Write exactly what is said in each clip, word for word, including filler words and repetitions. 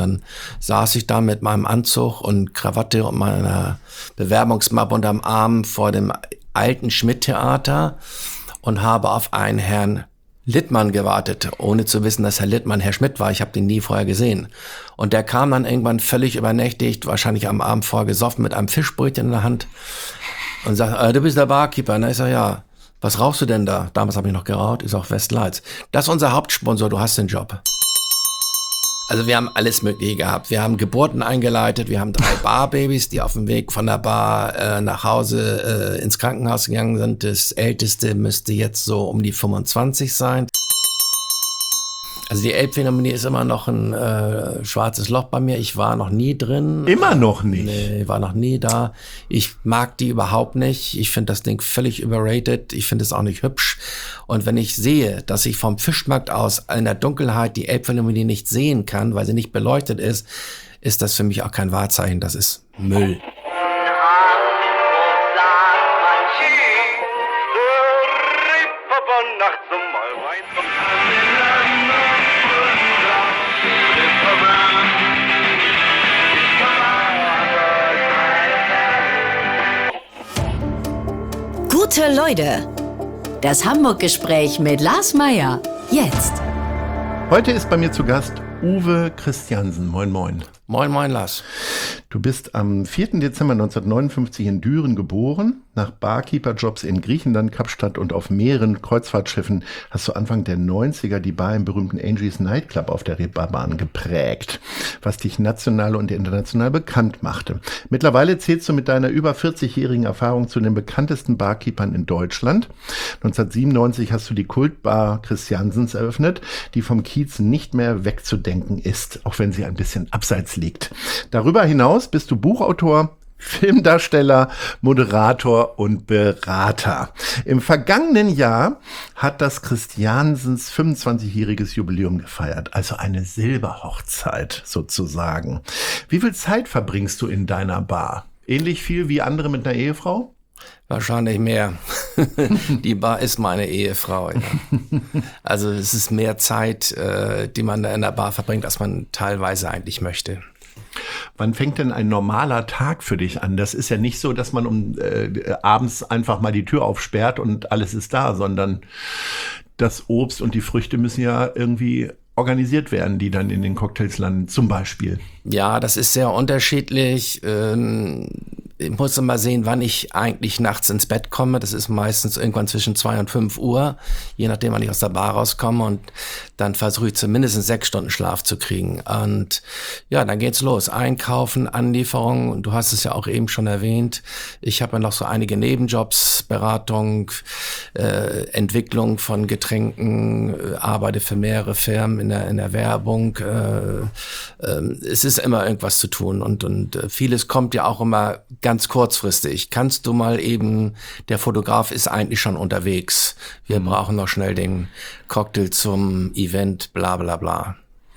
dann saß ich da mit meinem Anzug und Krawatte und meiner Bewerbungsmappe unterm Arm vor dem alten Schmidt-Theater und habe auf einen Herrn Littmann gewartet, ohne zu wissen, dass Herr Littmann Herr Schmidt war. Ich habe den nie vorher gesehen. Und der kam dann irgendwann völlig übernächtigt, wahrscheinlich am Abend vorher gesoffen, mit einem Fischbrötchen in der Hand und sagt, äh, du bist der Barkeeper. Na, ich sag, ja, was rauchst du denn da? Damals habe ich noch geraucht, ist auch Westlights. Das ist unser Hauptsponsor, du hast den Job. Also wir haben alles Mögliche gehabt. Wir haben Geburten eingeleitet, wir haben drei Barbabys, die auf dem Weg von der Bar äh, nach Hause äh, ins Krankenhaus gegangen sind. Das älteste müsste jetzt so um die fünfundzwanzig sein. Also die Elbphilharmonie ist immer noch ein äh, schwarzes Loch bei mir. Ich war noch nie drin. Immer noch nicht? Nee, war noch nie da. Ich mag die überhaupt nicht. Ich finde das Ding völlig überrated. Ich finde es auch nicht hübsch. Und wenn ich sehe, dass ich vom Fischmarkt aus in der Dunkelheit die Elbphilharmonie nicht sehen kann, weil sie nicht beleuchtet ist, ist das für mich auch kein Wahrzeichen. Das ist Müll. Gute Leute, das Hamburg-Gespräch mit Lars Meyer, jetzt. Heute ist bei mir zu Gast Uwe Christiansen. Moin, moin. Moin, moin, Lars. Du bist am vierten Dezember neunzehnhundertneunundfünfzig in Düren geboren. Nach Barkeeper-Jobs in Griechenland, Kapstadt und auf mehreren Kreuzfahrtschiffen hast du Anfang der neunziger die Bar im berühmten Angie's Nightclub auf der Reeperbahn geprägt, was dich national und international bekannt machte. Mittlerweile zählst du mit deiner über vierzigjährigen Erfahrung zu den bekanntesten Barkeepern in Deutschland. neunzehnhundertsiebenundneunzig hast du die Kultbar Christiansens eröffnet, die vom Kiez nicht mehr wegzudenken ist, auch wenn sie ein bisschen abseits liegt. Darüber hinaus bist du Buchautor, Filmdarsteller, Moderator und Berater. Im vergangenen Jahr hat das Christiansens fünfundzwanzigjähriges Jubiläum gefeiert, also eine Silberhochzeit sozusagen. Wie viel Zeit verbringst du in deiner Bar? Ähnlich viel wie andere mit einer Ehefrau? Wahrscheinlich mehr. Die Bar ist meine Ehefrau. Ja. Also es ist mehr Zeit, äh, die man da in der Bar verbringt, als man teilweise eigentlich möchte. Wann fängt denn ein normaler Tag für dich an? Das ist ja nicht so, dass man um äh, abends einfach mal die Tür aufsperrt und alles ist da, sondern das Obst und die Früchte müssen ja irgendwie organisiert werden, die dann in den Cocktails landen, zum Beispiel. Ja, das ist sehr unterschiedlich. Ähm Ich muss mal sehen, wann ich eigentlich nachts ins Bett komme. Das ist meistens irgendwann zwischen zwei und fünf Uhr, je nachdem, wann ich aus der Bar rauskomme. Und dann versuche ich zumindest sechs Stunden Schlaf zu kriegen. Und ja, dann geht's los. Einkaufen, Anlieferung. Und du hast es ja auch eben schon erwähnt. Ich habe ja noch so einige Nebenjobs, Beratung, äh, Entwicklung von Getränken, äh, arbeite für mehrere Firmen in der, in der Werbung. Äh, äh, es ist immer irgendwas zu tun. Und, und äh, vieles kommt ja auch immer ganz kurzfristig. Kannst du mal eben, der Fotograf ist eigentlich schon unterwegs. Wir mhm. brauchen noch schnell den Cocktail zum Event, bla bla bla.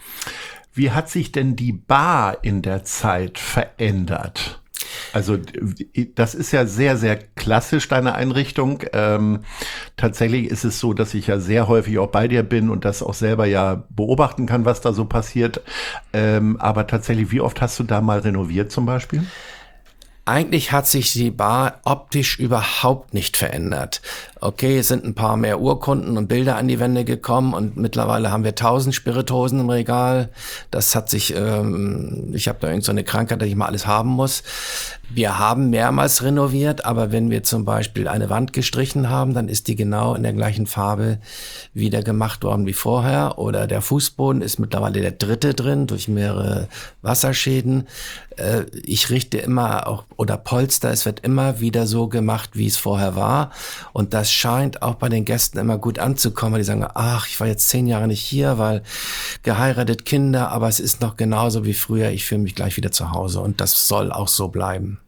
Wie hat sich denn die Bar in der Zeit verändert? Also das ist ja sehr, sehr klassisch, deine Einrichtung. Ähm, tatsächlich ist es so, dass ich ja sehr häufig auch bei dir bin und das auch selber ja beobachten kann, was da so passiert. Ähm, aber tatsächlich, wie oft hast du da mal renoviert zum Beispiel? Eigentlich hat sich die Bar optisch überhaupt nicht verändert. Okay, es sind ein paar mehr Urkunden und Bilder an die Wände gekommen und mittlerweile haben wir tausend Spirituosen im Regal. Das hat sich, ähm, ich habe da irgend so eine Krankheit, dass ich mal alles haben muss. Wir haben mehrmals renoviert, aber wenn wir zum Beispiel eine Wand gestrichen haben, dann ist die genau in der gleichen Farbe wieder gemacht worden wie vorher. Oder der Fußboden ist mittlerweile der dritte drin durch mehrere Wasserschäden. Äh, ich richte immer auch, oder Polster, es wird immer wieder so gemacht, wie es vorher war. Und das scheint auch bei den Gästen immer gut anzukommen. Die sagen, ach, ich war jetzt zehn Jahre nicht hier, weil geheiratet, Kinder, aber es ist noch genauso wie früher. Ich fühle mich gleich wieder zu Hause und das soll auch so bleiben.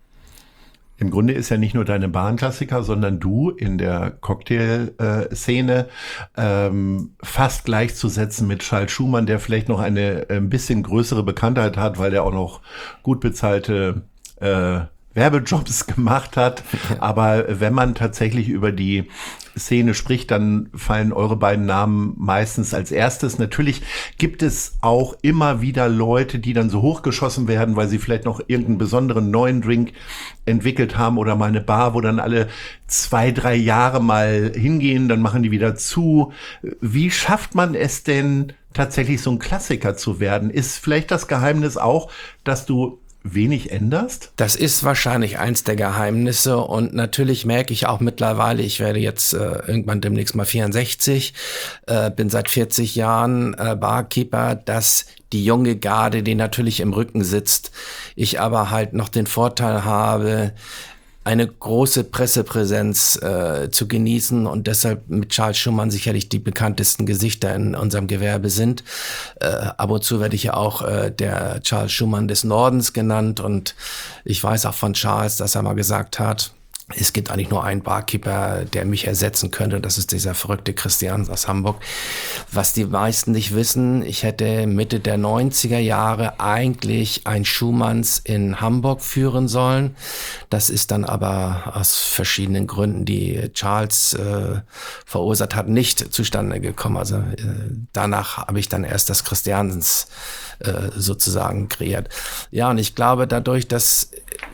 Im Grunde ist ja nicht nur deine Bar ein Klassiker, sondern du in der Cocktail-Szene ähm, fast gleichzusetzen mit Charles Schumann, der vielleicht noch eine ein bisschen größere Bekanntheit hat, weil der auch noch gut bezahlte äh, Werbejobs gemacht hat. Aber wenn man tatsächlich über die Szene spricht, dann fallen eure beiden Namen meistens als erstes. Natürlich gibt es auch immer wieder Leute, die dann so hochgeschossen werden, weil sie vielleicht noch irgendeinen besonderen neuen Drink entwickelt haben oder mal eine Bar, wo dann alle zwei, drei Jahre mal hingehen, dann machen die wieder zu. Wie schafft man es denn, tatsächlich so ein Klassiker zu werden? Ist vielleicht das Geheimnis auch, dass du wenig änderst? Das ist wahrscheinlich eins der Geheimnisse und natürlich merke ich auch mittlerweile, ich werde jetzt äh, irgendwann demnächst mal vierundsechzig, äh, bin seit vierzig Jahren äh, Barkeeper, dass die junge Garde, die natürlich im Rücken sitzt, ich aber halt noch den Vorteil habe, eine große Pressepräsenz äh, zu genießen und deshalb mit Charles Schumann sicherlich die bekanntesten Gesichter in unserem Gewerbe sind. Äh, ab und zu werde ich ja auch äh, der Charles Schumann des Nordens genannt und ich weiß auch von Charles, dass er mal gesagt hat, es gibt eigentlich nur einen Barkeeper, der mich ersetzen könnte. Das ist dieser verrückte Christian aus Hamburg. Was die meisten nicht wissen, ich hätte Mitte der neunziger Jahre eigentlich ein Schumanns in Hamburg führen sollen. Das ist dann aber aus verschiedenen Gründen, die Charles äh, verursacht hat, nicht zustande gekommen. Also äh, danach habe ich dann erst das Christiansens äh, sozusagen kreiert. Ja, und ich glaube dadurch, dass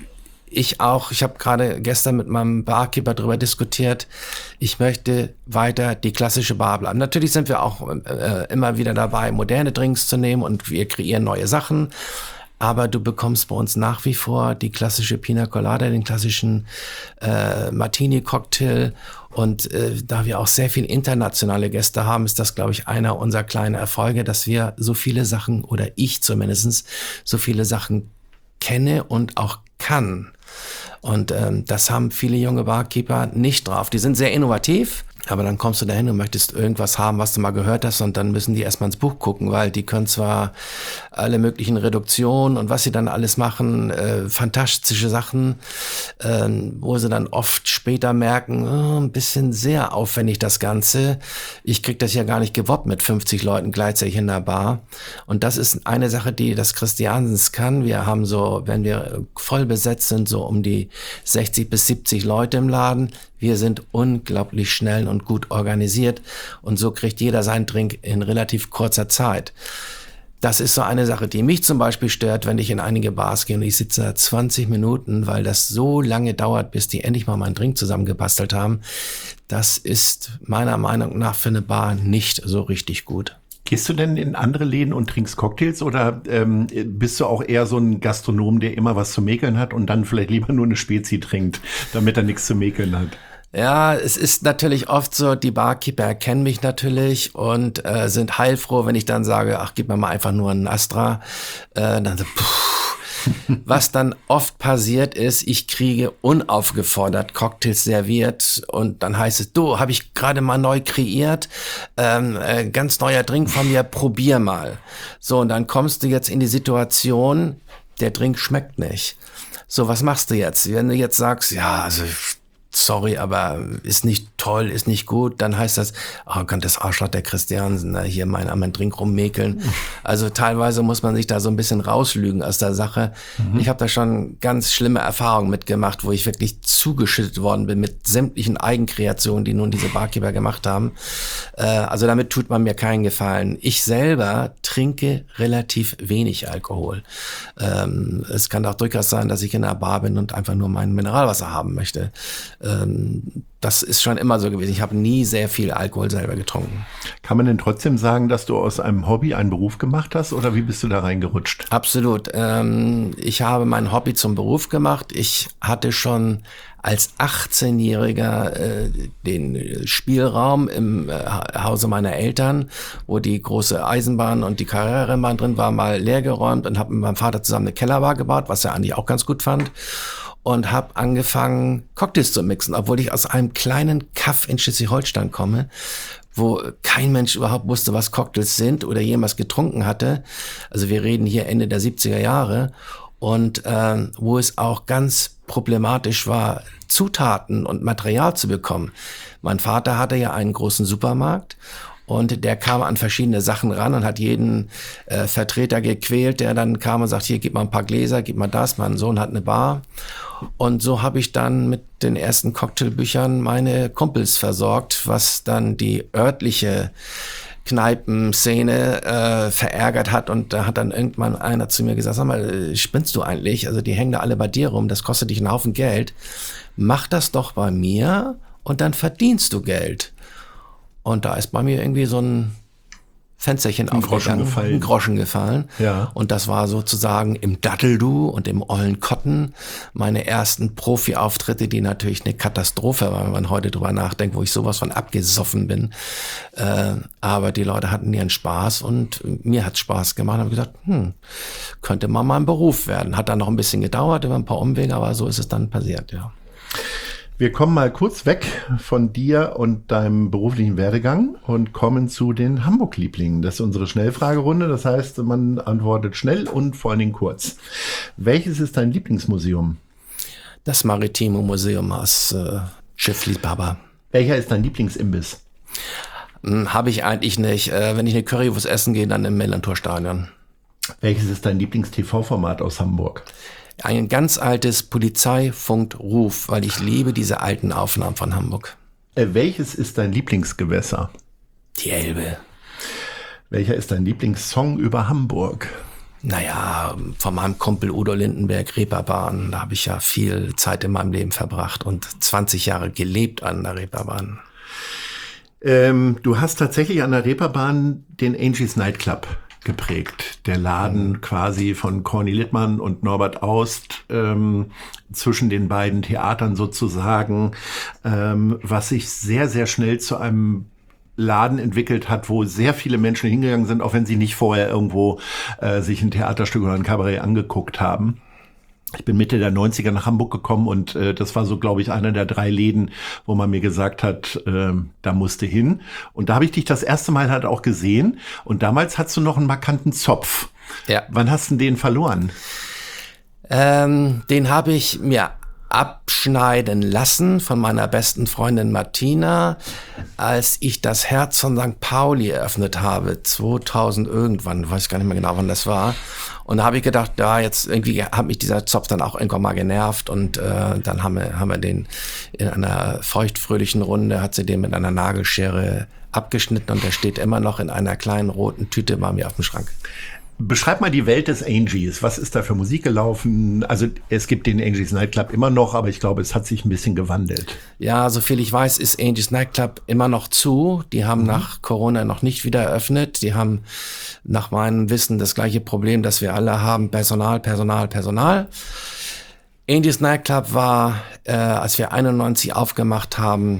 ich auch, ich habe gerade gestern mit meinem Barkeeper darüber diskutiert, ich möchte weiter die klassische Bar bleiben. Natürlich sind wir auch äh, immer wieder dabei, moderne Drinks zu nehmen und wir kreieren neue Sachen. Aber du bekommst bei uns nach wie vor die klassische Pina Colada, den klassischen äh, Martini-Cocktail. Und äh, da wir auch sehr viele internationale Gäste haben, ist das, glaube ich, einer unserer kleinen Erfolge, dass wir so viele Sachen, oder ich zumindest, so viele Sachen kenne und auch kann. Und ähm, das haben viele junge Barkeeper nicht drauf. Die sind sehr innovativ, aber dann kommst du dahin und möchtest irgendwas haben, was du mal gehört hast und dann müssen die erstmal ins Buch gucken, weil die können zwar alle möglichen Reduktionen und was sie dann alles machen, äh, fantastische Sachen, äh, wo sie dann oft später merken, oh, ein bisschen sehr aufwendig das Ganze. Ich krieg das ja gar nicht gewuppt mit fünfzig Leuten gleichzeitig in der Bar. Und das ist eine Sache, die das Christiansens kann. Wir haben so, wenn wir voll besetzt sind, so um die sechzig bis siebzig Leute im Laden. Wir sind unglaublich schnell und gut organisiert und so kriegt jeder seinen Drink in relativ kurzer Zeit. Das ist so eine Sache, die mich zum Beispiel stört, wenn ich in einige Bars gehe und ich sitze da zwanzig Minuten, weil das so lange dauert, bis die endlich mal meinen Drink zusammengebastelt haben. Das ist meiner Meinung nach für eine Bar nicht so richtig gut. Gehst du denn in andere Läden und trinkst Cocktails oder ähm, bist du auch eher so ein Gastronom, der immer was zu mäkeln hat und dann vielleicht lieber nur eine Spezi trinkt, damit er nichts zu mäkeln hat? Ja, es ist natürlich oft so, die Barkeeper erkennen mich natürlich und äh, sind heilfroh, wenn ich dann sage, ach, gib mir mal einfach nur einen Astra. Äh, dann so, puh. Was dann oft passiert ist, ich kriege unaufgefordert Cocktails serviert und dann heißt es, du, habe ich gerade mal neu kreiert, ähm, äh, ganz neuer Drink von mir, probier mal. So, und dann kommst du jetzt in die Situation, der Drink schmeckt nicht. So, was machst du jetzt? Wenn du jetzt sagst, ja, also sorry, aber ist nicht toll, ist nicht gut, dann heißt das, oh Gott, das Arschloch der Christiansen, ne, hier mein, mein Drink rummäkeln. Also teilweise muss man sich da so ein bisschen rauslügen aus der Sache. Mhm. Ich habe da schon ganz schlimme Erfahrungen mitgemacht, wo ich wirklich zugeschüttet worden bin mit sämtlichen Eigenkreationen, die nun diese Barkeeper gemacht haben. Äh, also damit tut man mir keinen Gefallen. Ich selber trinke relativ wenig Alkohol. Ähm, es kann auch durchaus sein, dass ich in einer Bar bin und einfach nur mein Mineralwasser haben möchte. Das ist schon immer so gewesen. Ich habe nie sehr viel Alkohol selber getrunken. Kann man denn trotzdem sagen, dass du aus einem Hobby einen Beruf gemacht hast oder wie bist du da reingerutscht? Absolut. Ich habe mein Hobby zum Beruf gemacht. Ich hatte schon als achtzehnjähriger äh, den Spielraum im äh, Hause meiner Eltern, wo die große Eisenbahn und die Carrera-Rennbahn drin war, mal leergeräumt und habe mit meinem Vater zusammen eine Kellerbar gebaut, was er eigentlich auch ganz gut fand. Und habe angefangen, Cocktails zu mixen, obwohl ich aus einem kleinen Kaff in Schleswig-Holstein komme, wo kein Mensch überhaupt wusste, was Cocktails sind oder jemals getrunken hatte. Also wir reden hier Ende der siebziger Jahre. Und äh, wo es auch ganz problematisch war, Zutaten und Material zu bekommen. Mein Vater hatte ja einen großen Supermarkt Und der kam an verschiedene Sachen ran und hat jeden äh, Vertreter gequält, der dann kam und sagt, hier, gib mal ein paar Gläser, gib mal das. Mein Sohn hat eine Bar. Und so habe ich dann mit den ersten Cocktailbüchern meine Kumpels versorgt, was dann die örtliche Kneipenszene äh, verärgert hat. Und da hat dann irgendwann einer zu mir gesagt, sag mal, spinnst du eigentlich? Also die hängen da alle bei dir rum, das kostet dich einen Haufen Geld. Mach das doch bei mir und dann verdienst du Geld. Und da ist bei mir irgendwie so ein Fensterchen ein Groschen gefallen. Ein Groschen gefallen. Ja. Und das war sozusagen im Datteldu und im Ollen Kotten meine ersten Profi-Auftritte, die natürlich eine Katastrophe waren, wenn man heute drüber nachdenkt, wo ich sowas von abgesoffen bin. Äh, aber die Leute hatten ihren Spaß und mir hat's Spaß gemacht. Habe gesagt, hm, könnte mal mein Beruf werden. Hat dann noch ein bisschen gedauert, über ein paar Umwege, aber so ist es dann passiert, ja. Wir kommen mal kurz weg von dir und deinem beruflichen Werdegang und kommen zu den Hamburg-Lieblingen. Das ist unsere Schnellfragerunde. Das heißt, man antwortet schnell und vor allen Dingen kurz. Welches ist dein Lieblingsmuseum? Das Maritime Museum aus äh, Schiffliebhaber. Welcher ist dein Lieblingsimbiss? Hm, habe ich eigentlich nicht. Äh, wenn ich eine Currywurst essen gehe, dann im Millantor-Stadion. Welches ist dein Lieblings-T V-Format aus Hamburg? Ein ganz altes Polizeifunkruf, weil ich liebe diese alten Aufnahmen von Hamburg. Äh, welches ist dein Lieblingsgewässer? Die Elbe. Welcher ist dein Lieblingssong über Hamburg? Naja, von meinem Kumpel Udo Lindenberg, Reeperbahn. Da habe ich ja viel Zeit in meinem Leben verbracht und zwanzig Jahre gelebt an der Reeperbahn. Ähm, du hast tatsächlich an der Reeperbahn den Angie's Nightclub geprägt. Der Laden mhm. quasi von Corny Littmann und Norbert Aust ähm, zwischen den beiden Theatern sozusagen, ähm, was sich sehr, sehr schnell zu einem Laden entwickelt hat, wo sehr viele Menschen hingegangen sind, auch wenn sie nicht vorher irgendwo äh, sich ein Theaterstück oder ein Kabarett angeguckt haben. Ich bin Mitte der neunziger nach Hamburg gekommen und äh, das war so, glaube ich, einer der drei Läden, wo man mir gesagt hat, äh, da musste hin. Und da habe ich dich das erste Mal halt auch gesehen. Und damals hattest du noch einen markanten Zopf. Ja. Wann hast du den verloren? Ähm, den habe ich mir abschneiden lassen von meiner besten Freundin Martina, als ich das Herz von Sankt Pauli eröffnet habe, zweitausend irgendwann, weiß ich gar nicht mehr genau, wann das war. Und da habe ich gedacht, ja, jetzt irgendwie hat mich dieser Zopf dann auch irgendwann mal genervt und äh, dann haben wir, haben wir den in einer feuchtfröhlichen Runde, hat sie den mit einer Nagelschere abgeschnitten und der steht immer noch in einer kleinen roten Tüte bei mir auf dem Schrank. Beschreib mal die Welt des Angies. Was ist da für Musik gelaufen? Also es gibt den Angie's Nightclub immer noch, aber ich glaube, es hat sich ein bisschen gewandelt. Ja, soviel ich weiß, ist Angie's Nightclub immer noch zu. Die haben mhm. nach Corona noch nicht wieder eröffnet. Die haben nach meinem Wissen das gleiche Problem, das wir alle haben. Personal, Personal, Personal. Angie's Nightclub war, äh, als wir einundneunzig aufgemacht haben,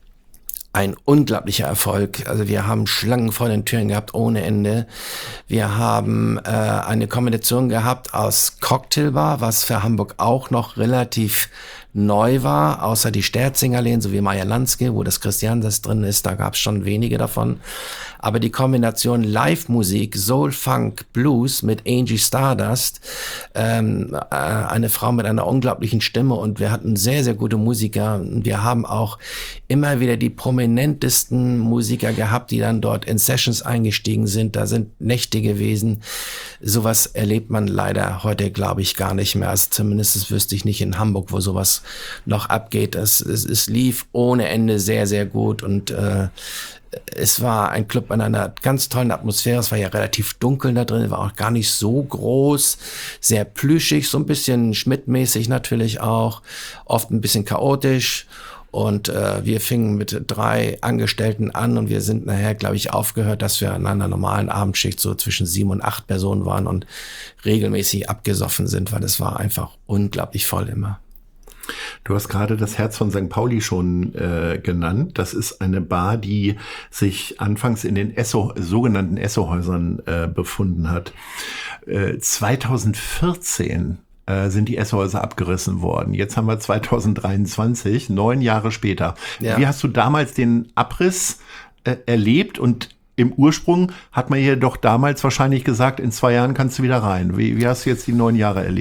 ein unglaublicher Erfolg. Also wir haben Schlangen vor den Türen gehabt ohne Ende. Wir haben äh, eine Kombination gehabt aus Cocktailbar, was für Hamburg auch noch relativ neu war, außer die Sterzingerläden, so wie Meyer Landske, wo das Christiansens drin ist, da gab es schon wenige davon. Aber die Kombination Live-Musik, Soul, Funk, Blues mit Angie Stardust, ähm, äh, eine Frau mit einer unglaublichen Stimme und wir hatten sehr, sehr gute Musiker. Wir haben auch immer wieder die prominentesten Musiker gehabt, die dann dort in Sessions eingestiegen sind. Da sind Nächte gewesen. Sowas erlebt man leider heute, glaube ich, gar nicht mehr. Also zumindest wüsste ich nicht in Hamburg, wo sowas noch abgeht. Es, es, es lief ohne Ende sehr, sehr gut und äh, es war ein Club in einer ganz tollen Atmosphäre. Es war ja relativ dunkel da drin, war auch gar nicht so groß, sehr plüschig, so ein bisschen Schmidt-mäßig natürlich auch, oft ein bisschen chaotisch. Und äh, wir fingen mit drei Angestellten an und wir sind nachher, glaube ich, aufgehört, dass wir an einer normalen Abendschicht so zwischen sieben und acht Personen waren und regelmäßig abgesoffen sind, weil es war einfach unglaublich voll immer. Du hast gerade das Herz von Sankt Pauli schon äh, genannt. Das ist eine Bar, die sich anfangs in den Esso, sogenannten Esso-Häusern äh, befunden hat. Äh, zweitausendvierzehn äh, sind die Esso-Häuser abgerissen worden. Jetzt haben wir zweitausenddreiundzwanzig, neun Jahre später. Ja. Wie hast du damals den Abriss äh, erlebt? Und im Ursprung hat man hier doch damals wahrscheinlich gesagt, in zwei Jahren kannst du wieder rein. Wie, wie hast du jetzt die neun Jahre erlebt?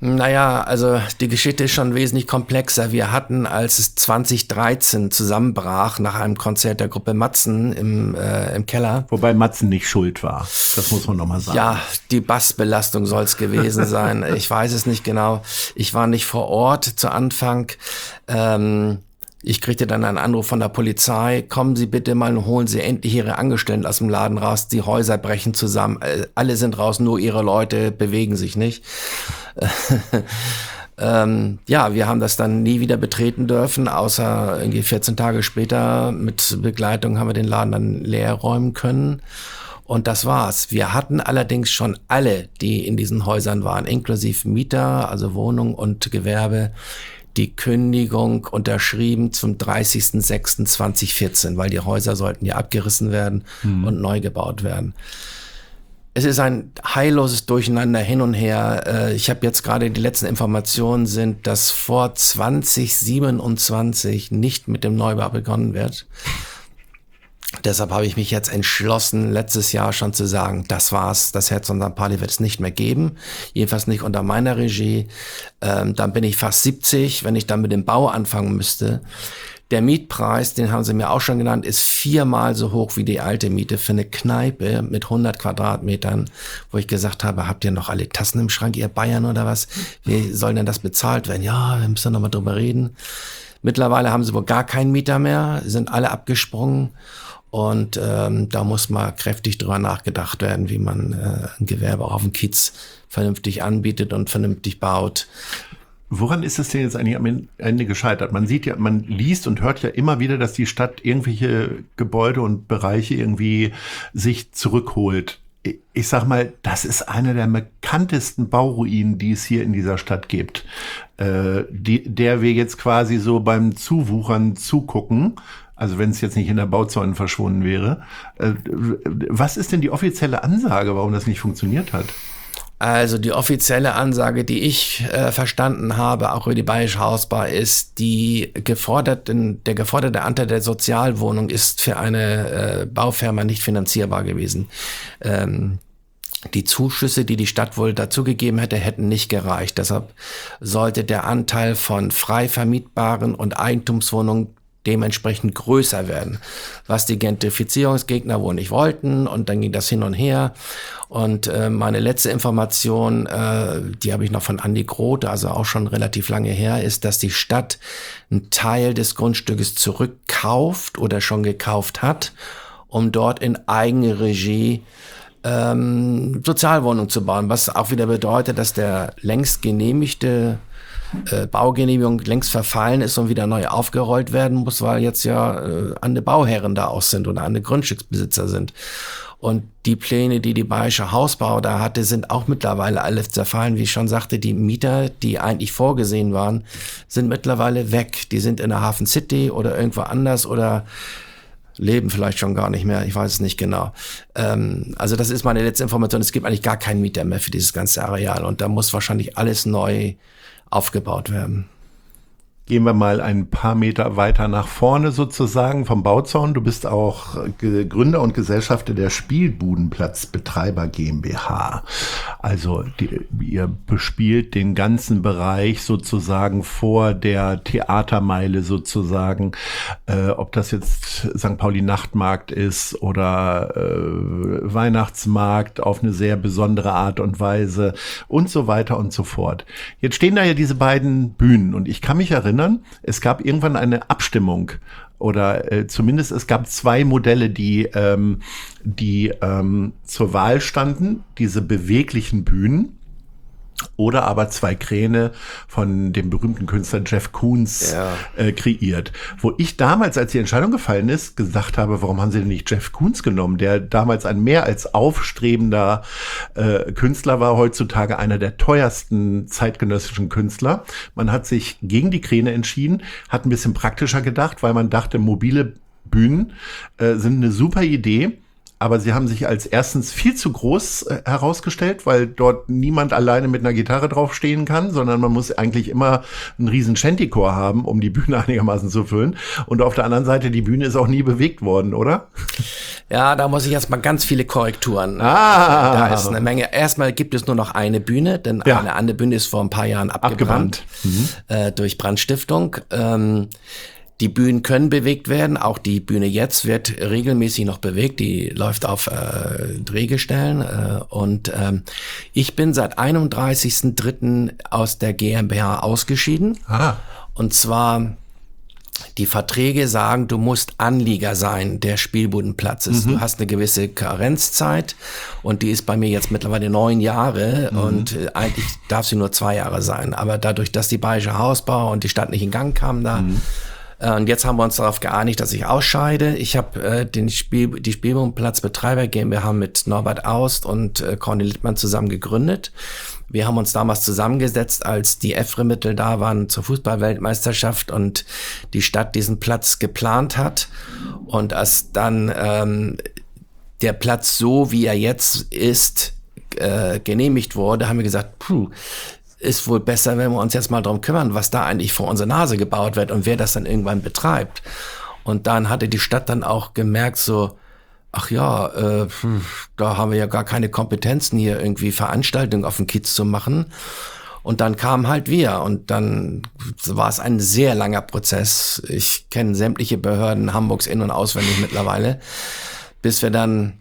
Naja, also die Geschichte ist schon wesentlich komplexer. Wir hatten, als es zwanzig dreizehn zusammenbrach, nach einem Konzert der Gruppe Matzen im, äh, im Keller. Wobei Matzen nicht schuld war, das muss man nochmal sagen. Ja, die Bassbelastung soll es gewesen sein. Ich weiß es nicht genau. Ich war nicht vor Ort zu Anfang. Ähm, Ich kriegte dann einen Anruf von der Polizei, kommen Sie bitte mal und holen Sie endlich Ihre Angestellten aus dem Laden raus, die Häuser brechen zusammen, alle sind raus, nur Ihre Leute bewegen sich nicht. ähm, ja, wir haben das dann nie wieder betreten dürfen, außer irgendwie vierzehn Tage später mit Begleitung haben wir den Laden dann leer räumen können. Und das war's. Wir hatten allerdings schon alle, die in diesen Häusern waren, inklusive Mieter, also Wohnung und Gewerbe, die Kündigung unterschrieben zum dreißigsten sechsten zweitausendvierzehn, weil die Häuser sollten ja abgerissen werden mhm. und neu gebaut werden. Es ist ein heilloses Durcheinander hin und her. Ich habe jetzt gerade die letzten Informationen sind, dass vor zwanzig siebenundzwanzig nicht mit dem Neubau begonnen wird. Deshalb habe ich mich jetzt entschlossen, letztes Jahr schon zu sagen, das war's, das Herz und Sankt Pauli wird es nicht mehr geben, jedenfalls nicht unter meiner Regie. Ähm, dann bin ich fast siebzig, wenn ich dann mit dem Bau anfangen müsste. Der Mietpreis, den haben sie mir auch schon genannt, ist viermal so hoch wie die alte Miete für eine Kneipe mit hundert Quadratmetern, wo ich gesagt habe, habt ihr noch alle Tassen im Schrank, ihr Bayern oder was? Wie soll denn das bezahlt werden? Ja, wir müssen noch mal drüber reden. Mittlerweile haben sie wohl gar keinen Mieter mehr, sind alle abgesprungen. Und ähm, da muss mal kräftig drüber nachgedacht werden, wie man äh, ein Gewerbe auch auf dem Kiez vernünftig anbietet und vernünftig baut. Woran ist es denn jetzt eigentlich am Ende gescheitert? Man sieht ja, man liest und hört ja immer wieder, dass die Stadt irgendwelche Gebäude und Bereiche irgendwie sich zurückholt. Ich sag mal, das ist eine der bekanntesten Bauruinen, die es hier in dieser Stadt gibt, äh, die, der wir jetzt quasi so beim Zuwuchern zugucken. Also wenn es jetzt nicht in der Bauzäune verschwunden wäre. Äh, was ist denn die offizielle Ansage, warum das nicht funktioniert hat? Also die offizielle Ansage, die ich äh, verstanden habe, auch über die Bayerische Hausbau, ist, die geforderten, der geforderte Anteil der Sozialwohnung ist für eine äh, Baufirma nicht finanzierbar gewesen. Ähm, Die Zuschüsse, die die Stadt wohl dazugegeben hätte, hätten nicht gereicht. Deshalb sollte der Anteil von frei vermietbaren und Eigentumswohnungen dementsprechend größer werden, was die Gentrifizierungsgegner wohl nicht wollten, und dann ging das hin und her. Und äh, meine letzte Information, äh, die habe ich noch von Andi Grote, also auch schon relativ lange her, ist, dass die Stadt einen Teil des Grundstückes zurückkauft oder schon gekauft hat, um dort in Eigenregie ähm, Sozialwohnungen zu bauen, was auch wieder bedeutet, dass der längst genehmigte Äh, Baugenehmigung längst verfallen ist und wieder neu aufgerollt werden muss, weil jetzt ja äh, andere Bauherren da auch sind oder andere Grundstücksbesitzer sind. Und die Pläne, die die Bayerische Hausbau da hatte, sind auch mittlerweile alle zerfallen. Wie ich schon sagte, die Mieter, die eigentlich vorgesehen waren, sind mittlerweile weg. Die sind in der Hafen City oder irgendwo anders oder leben vielleicht schon gar nicht mehr, ich weiß es nicht genau. Ähm, also das ist meine letzte Information. Es gibt eigentlich gar keinen Mieter mehr für dieses ganze Areal und da muss wahrscheinlich alles neu aufgebaut werden. Gehen wir mal ein paar Meter weiter nach vorne sozusagen vom Bauzaun. Du bist auch Gründer und Gesellschafter der Spielbudenplatzbetreiber GmbH. Also die, ihr bespielt den ganzen Bereich sozusagen vor der Theatermeile sozusagen. Äh, ob das jetzt Sankt Pauli Nachtmarkt ist oder äh, Weihnachtsmarkt auf eine sehr besondere Art und Weise und so weiter und so fort. Jetzt stehen da ja diese beiden Bühnen und ich kann mich erinnern, es gab irgendwann eine Abstimmung oder äh, zumindest es gab zwei Modelle, die, ähm, die ähm, zur Wahl standen, diese beweglichen Bühnen oder aber zwei Kräne von dem berühmten Künstler Jeff Koons ja. äh, kreiert. Wo ich damals, als die Entscheidung gefallen ist, gesagt habe, warum haben sie denn nicht Jeff Koons genommen, der damals ein mehr als aufstrebender äh, Künstler war, heutzutage einer der teuersten zeitgenössischen Künstler. Man hat sich gegen die Kräne entschieden, hat ein bisschen praktischer gedacht, weil man dachte, mobile Bühnen äh, sind eine super Idee. aber sie haben sich als erstens viel zu groß äh, herausgestellt, weil dort niemand alleine mit einer Gitarre draufstehen kann, sondern man muss eigentlich immer einen riesen Shantychor haben, um die Bühne einigermaßen zu füllen. Und auf der anderen Seite, die Bühne ist auch nie bewegt worden, oder? Ja, da muss ich erstmal ganz viele Korrekturen. Ah. Da ist eine Menge. Erstmal gibt es nur noch eine Bühne, denn Ja. eine andere Bühne ist vor ein paar Jahren abgebrannt, Abgebrannt. Mhm. äh, durch Brandstiftung. Ähm, Die Bühnen können bewegt werden, auch die Bühne jetzt wird regelmäßig noch bewegt, die läuft auf äh, Drehgestellen äh, und ähm, ich bin seit einunddreißigsten dritten aus der GmbH ausgeschieden. Ah. Und zwar, die Verträge sagen, du musst Anlieger sein der Spielbudenplatzes. Du hast eine gewisse Karenzzeit und die ist bei mir jetzt mittlerweile neun Jahre und äh, eigentlich darf sie nur zwei Jahre sein. Aber dadurch, dass die Bayerische Hausbau und die Stadt nicht in Gang kamen da, und jetzt haben wir uns darauf geeinigt, dass ich ausscheide. Ich habe äh, den Spiel, die Spielbudenplatzbetreiber GmbH mit Norbert Aust und äh, Corny Littmann zusammen gegründet. Wir haben uns damals zusammengesetzt, als die E F R E-Mittel da waren zur Fußball-Weltmeisterschaft und die Stadt diesen Platz geplant hat. Und als dann ähm, der Platz so, wie er jetzt ist, äh, genehmigt wurde, haben wir gesagt, puh, ist wohl besser, wenn wir uns jetzt mal darum kümmern, was da eigentlich vor unserer Nase gebaut wird und wer das dann irgendwann betreibt. Und dann hatte die Stadt dann auch gemerkt, so, ach ja, äh, da haben wir ja gar keine Kompetenzen, hier irgendwie Veranstaltungen auf dem Kiez zu machen. Und dann kamen halt wir und dann war es ein sehr langer Prozess. Ich kenne sämtliche Behörden Hamburgs in- und auswendig mittlerweile, bis wir dann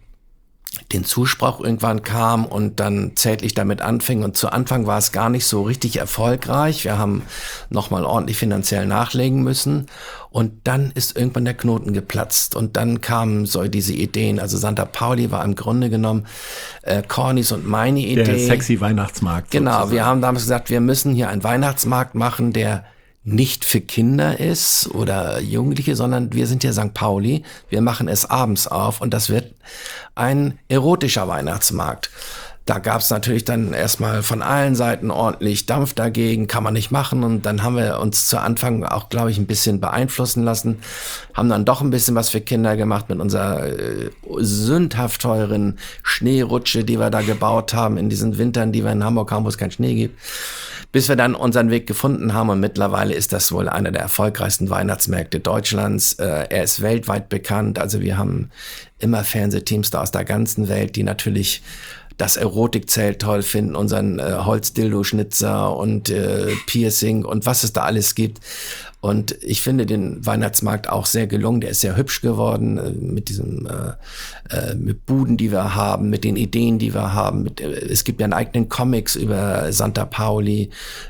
den Zuspruch irgendwann kam und dann zärtlich damit anfing. Und zu Anfang war es gar nicht so richtig erfolgreich. Wir haben nochmal ordentlich finanziell nachlegen müssen. Und dann ist irgendwann der Knoten geplatzt. Und dann kamen so diese Ideen. Also Sankt Pauli war im Grunde genommen äh, Cornys und meine Idee. Der sexy Weihnachtsmarkt. Genau, sozusagen. wir haben damals gesagt, wir müssen hier einen Weihnachtsmarkt machen, der nicht für Kinder ist oder Jugendliche, sondern wir sind ja Sankt Pauli. Wir machen es abends auf und das wird ein erotischer Weihnachtsmarkt. Da gab es natürlich dann erstmal von allen Seiten ordentlich Dampf dagegen, kann man nicht machen. Und dann haben wir uns zu Anfang auch, glaube ich, ein bisschen beeinflussen lassen, haben dann doch ein bisschen was für Kinder gemacht mit unserer äh, sündhaft teuren Schneerutsche, die wir da gebaut haben in diesen Wintern, die wir in Hamburg haben, wo es keinen Schnee gibt. Bis wir dann unseren Weg gefunden haben und mittlerweile ist das wohl einer der erfolgreichsten Weihnachtsmärkte Deutschlands. Äh, er ist weltweit bekannt, also wir haben immer Fernsehteams da aus der ganzen Welt, die natürlich das Erotikzelt toll finden, unseren äh, Holzdildo-Schnitzer und äh, Piercing und was es da alles gibt. Und ich finde den Weihnachtsmarkt auch sehr gelungen. Der ist sehr hübsch geworden äh, mit diesem äh, äh, mit Buden, die wir haben, mit den Ideen, die wir haben. Mit, äh, es gibt ja einen eigenen Comics über Sankt Pauli.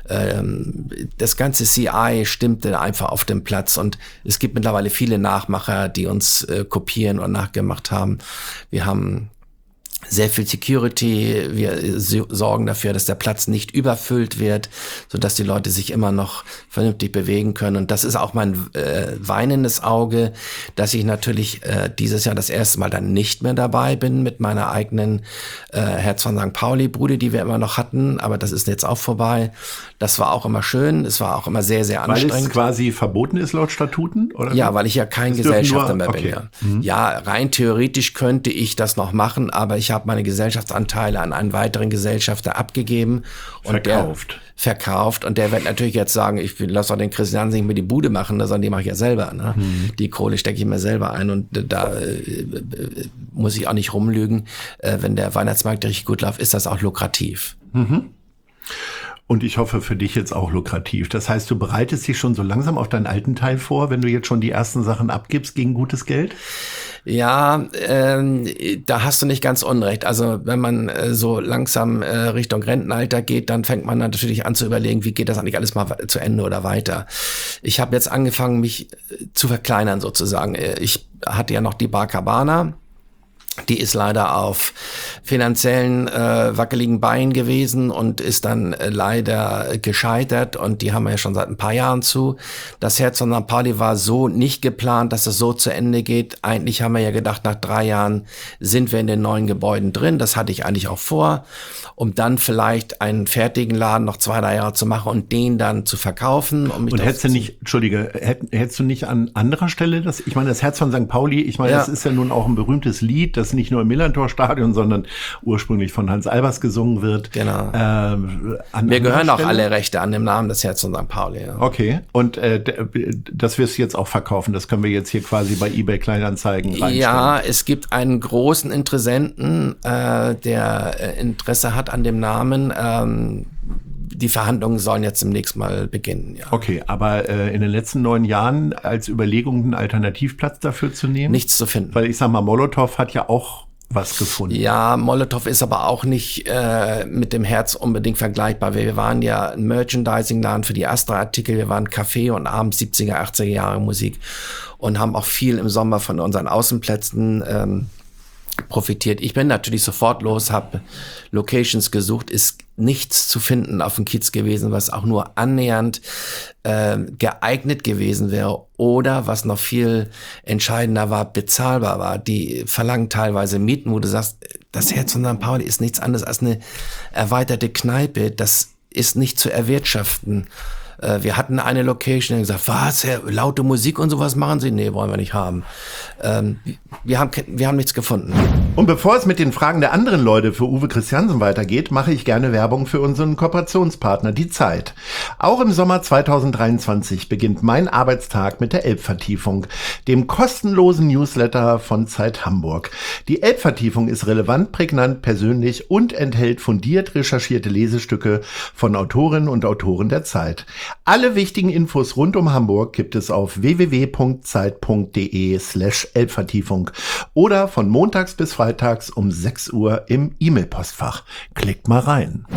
Ähm, das ganze C I stimmte einfach auf dem Platz. Und es gibt mittlerweile viele Nachmacher, die uns äh, kopieren und nachgemacht haben. Wir haben sehr viel Security, wir sorgen dafür, dass der Platz nicht überfüllt wird, sodass die Leute sich immer noch vernünftig bewegen können. Und das ist auch mein äh, weinendes Auge, dass ich natürlich äh, dieses Jahr das erste Mal dann nicht mehr dabei bin mit meiner eigenen äh, Herz von Sankt Pauli-Bude, die wir immer noch hatten, aber das ist jetzt auch vorbei. Das war auch immer schön, es war auch immer sehr, sehr anstrengend. Weil es quasi verboten ist laut Statuten? Oder? Ja, weil ich ja kein Es dürfen Gesellschafter nur- mehr bin. okay. Ja. Mhm. ja, rein theoretisch könnte ich das noch machen, aber ich habe meine Gesellschaftsanteile an einen weiteren Gesellschafter abgegeben. Und Verkauft. Der, verkauft. Und der wird natürlich jetzt sagen, ich lasse doch den Christian nicht mehr die Bude machen, sondern die mache ich ja selber. Ne? Mhm. Die Kohle stecke ich mir selber ein und da äh, muss ich auch nicht rumlügen. Äh, wenn der Weihnachtsmarkt richtig gut läuft, ist das auch lukrativ. Mhm. Und ich hoffe für dich jetzt auch lukrativ. Das heißt, du bereitest dich schon so langsam auf deinen alten Teil vor, wenn du jetzt schon die ersten Sachen abgibst gegen gutes Geld? Ja, ähm, da hast du nicht ganz unrecht. Also wenn man äh, so langsam äh, Richtung Rentenalter geht, dann fängt man natürlich an zu überlegen, wie geht das eigentlich alles mal zu Ende oder weiter. Ich habe jetzt angefangen, mich äh, zu verkleinern sozusagen. Ich hatte ja noch die Bar Cabana. Die ist leider auf finanziellen äh, wackeligen Beinen gewesen und ist dann äh, leider gescheitert und die haben wir ja schon seit ein paar Jahren zu. Das Herz von Sankt Pauli war so nicht geplant, dass es so zu Ende geht. Eigentlich haben wir ja gedacht, nach drei Jahren sind wir in den neuen Gebäuden drin. Das hatte ich eigentlich auch vor, um dann vielleicht einen fertigen Laden noch zwei, drei Jahre zu machen und den dann zu verkaufen. Um mich Und das hättest du zu- nicht, Entschuldige, hätt, hättest du nicht an anderer Stelle das, ich meine, das Herz von Sankt Pauli, ich meine, Ja. das ist ja nun auch ein berühmtes Lied, das das nicht nur im Millantor-Stadion, sondern ursprünglich von Hans Albers gesungen wird. Genau. Ähm, an Wir gehören auch Stelle? alle Rechte an dem Namen des Herz von Sankt Pauli. Ja. Okay, und äh, das wirst du jetzt auch verkaufen. Das können wir jetzt hier quasi bei eBay Kleinanzeigen reinstellen. Ja, es gibt einen großen Interessenten, äh, der äh, Interesse hat an dem Namen. Ähm, die Verhandlungen sollen jetzt demnächst mal beginnen. Ja. Okay, aber äh, in den letzten neun Jahren als Überlegung einen Alternativplatz dafür zu nehmen? Nichts zu finden. Weil ich sag mal, Molotow hat ja auch was gefunden. Ja, Molotow ist aber auch nicht äh, mit dem Herz unbedingt vergleichbar. Wir waren ja ein Merchandising-Laden für die Astra-Artikel, wir waren Café und abends siebziger, achtziger Jahre Musik und haben auch viel im Sommer von unseren Außenplätzen ähm, profitiert. Ich bin natürlich sofort los, habe Locations gesucht, ist nichts zu finden auf dem Kiez gewesen, was auch nur annähernd äh, geeignet gewesen wäre oder was noch viel entscheidender war, bezahlbar war. Die verlangen teilweise Mieten, wo du sagst, das Herz von Sankt Pauli ist nichts anderes als eine erweiterte Kneipe, das ist nicht zu erwirtschaften. Wir hatten eine Location, die gesagt, was, Herr, laute Musik und sowas machen Sie? Nee, wollen wir nicht haben. Ähm, wir haben. Wir haben nichts gefunden. Und bevor es mit den Fragen der anderen Leute für Uwe Christiansen weitergeht, mache ich gerne Werbung für unseren Kooperationspartner, die Zeit. Auch im Sommer zweitausenddreiundzwanzig beginnt mein Arbeitstag mit der Elbvertiefung, dem kostenlosen Newsletter von Zeit Hamburg. Die Elbvertiefung ist relevant, prägnant, persönlich und enthält fundiert recherchierte Lesestücke von Autorinnen und Autoren der Zeit. Alle wichtigen Infos rund um Hamburg gibt es auf w w w punkt zeit punkt d e slash Elbvertiefung oder von montags bis freitags um sechs Uhr im E-Mail-Postfach. Klickt mal rein.